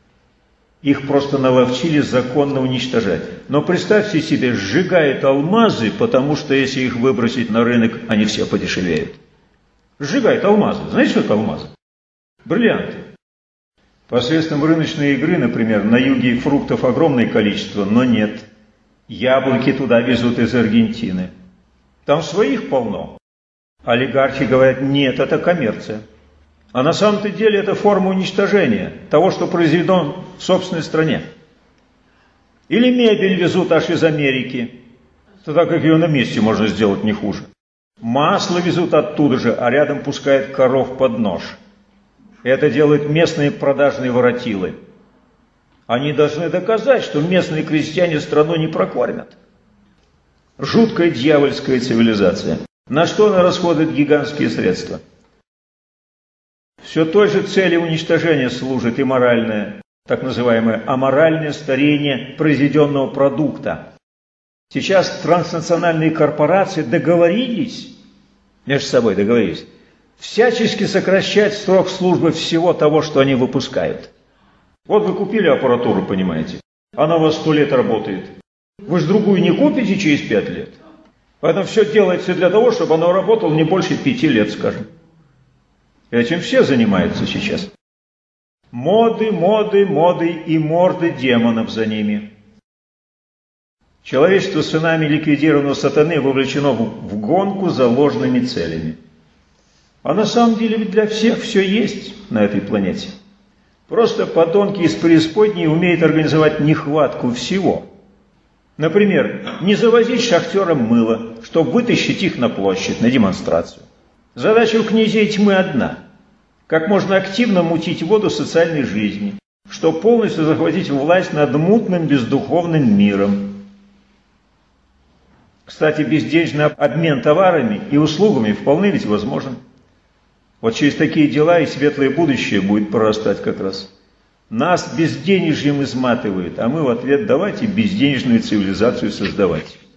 Их просто наловчили законно уничтожать. Но представьте себе, сжигают алмазы, потому что если их выбросить на рынок, они все подешевеют. Сжигают алмазы. Знаете, что это алмазы? Бриллианты. Посредством рыночной игры, например, на юге фруктов огромное количество, но нет. Яблоки туда везут из Аргентины. Там своих полно. Олигархи говорят, нет, это коммерция. А на самом-то деле это форма уничтожения того, что произведено в собственной стране. Или мебель везут аж из Америки, тогда как ее на месте можно сделать не хуже. Масло везут оттуда же, а рядом пускают коров под нож. Это делают местные продажные воротилы. Они должны доказать, что местные крестьяне страну не прокормят. Жуткая дьявольская цивилизация. На что она расходует гигантские средства? Все той же цели уничтожения служит и моральное, так называемое аморальное старение произведенного продукта. Сейчас транснациональные корпорации договорились, между собой договорились, всячески сокращать срок службы всего того, что они выпускают. Вот вы купили аппаратуру, понимаете, она у вас сто лет работает. Вы же другую не купите через пять лет. Поэтому все делается для того, чтобы оно работало не больше пяти лет, скажем. Этим все занимаются сейчас. Моды, моды, моды и морды демонов за ними. Человечество сынами ликвидированного сатаны вовлечено в, в гонку за ложными целями. А на самом деле ведь для всех все есть на этой планете. Просто подонки из преисподней умеют организовать нехватку всего. Например, не завозить шахтерам мыло, чтобы вытащить их на площадь, на демонстрацию. Задача у князей тьмы одна. Как можно активно мутить воду социальной жизни, чтобы полностью захватить власть над мутным бездуховным миром. Кстати, безденежный обмен товарами и услугами вполне ведь возможен. Вот через такие дела и светлое будущее будет прорастать как раз. Нас безденежьем изматывают, а мы в ответ давайте безденежную цивилизацию создавать.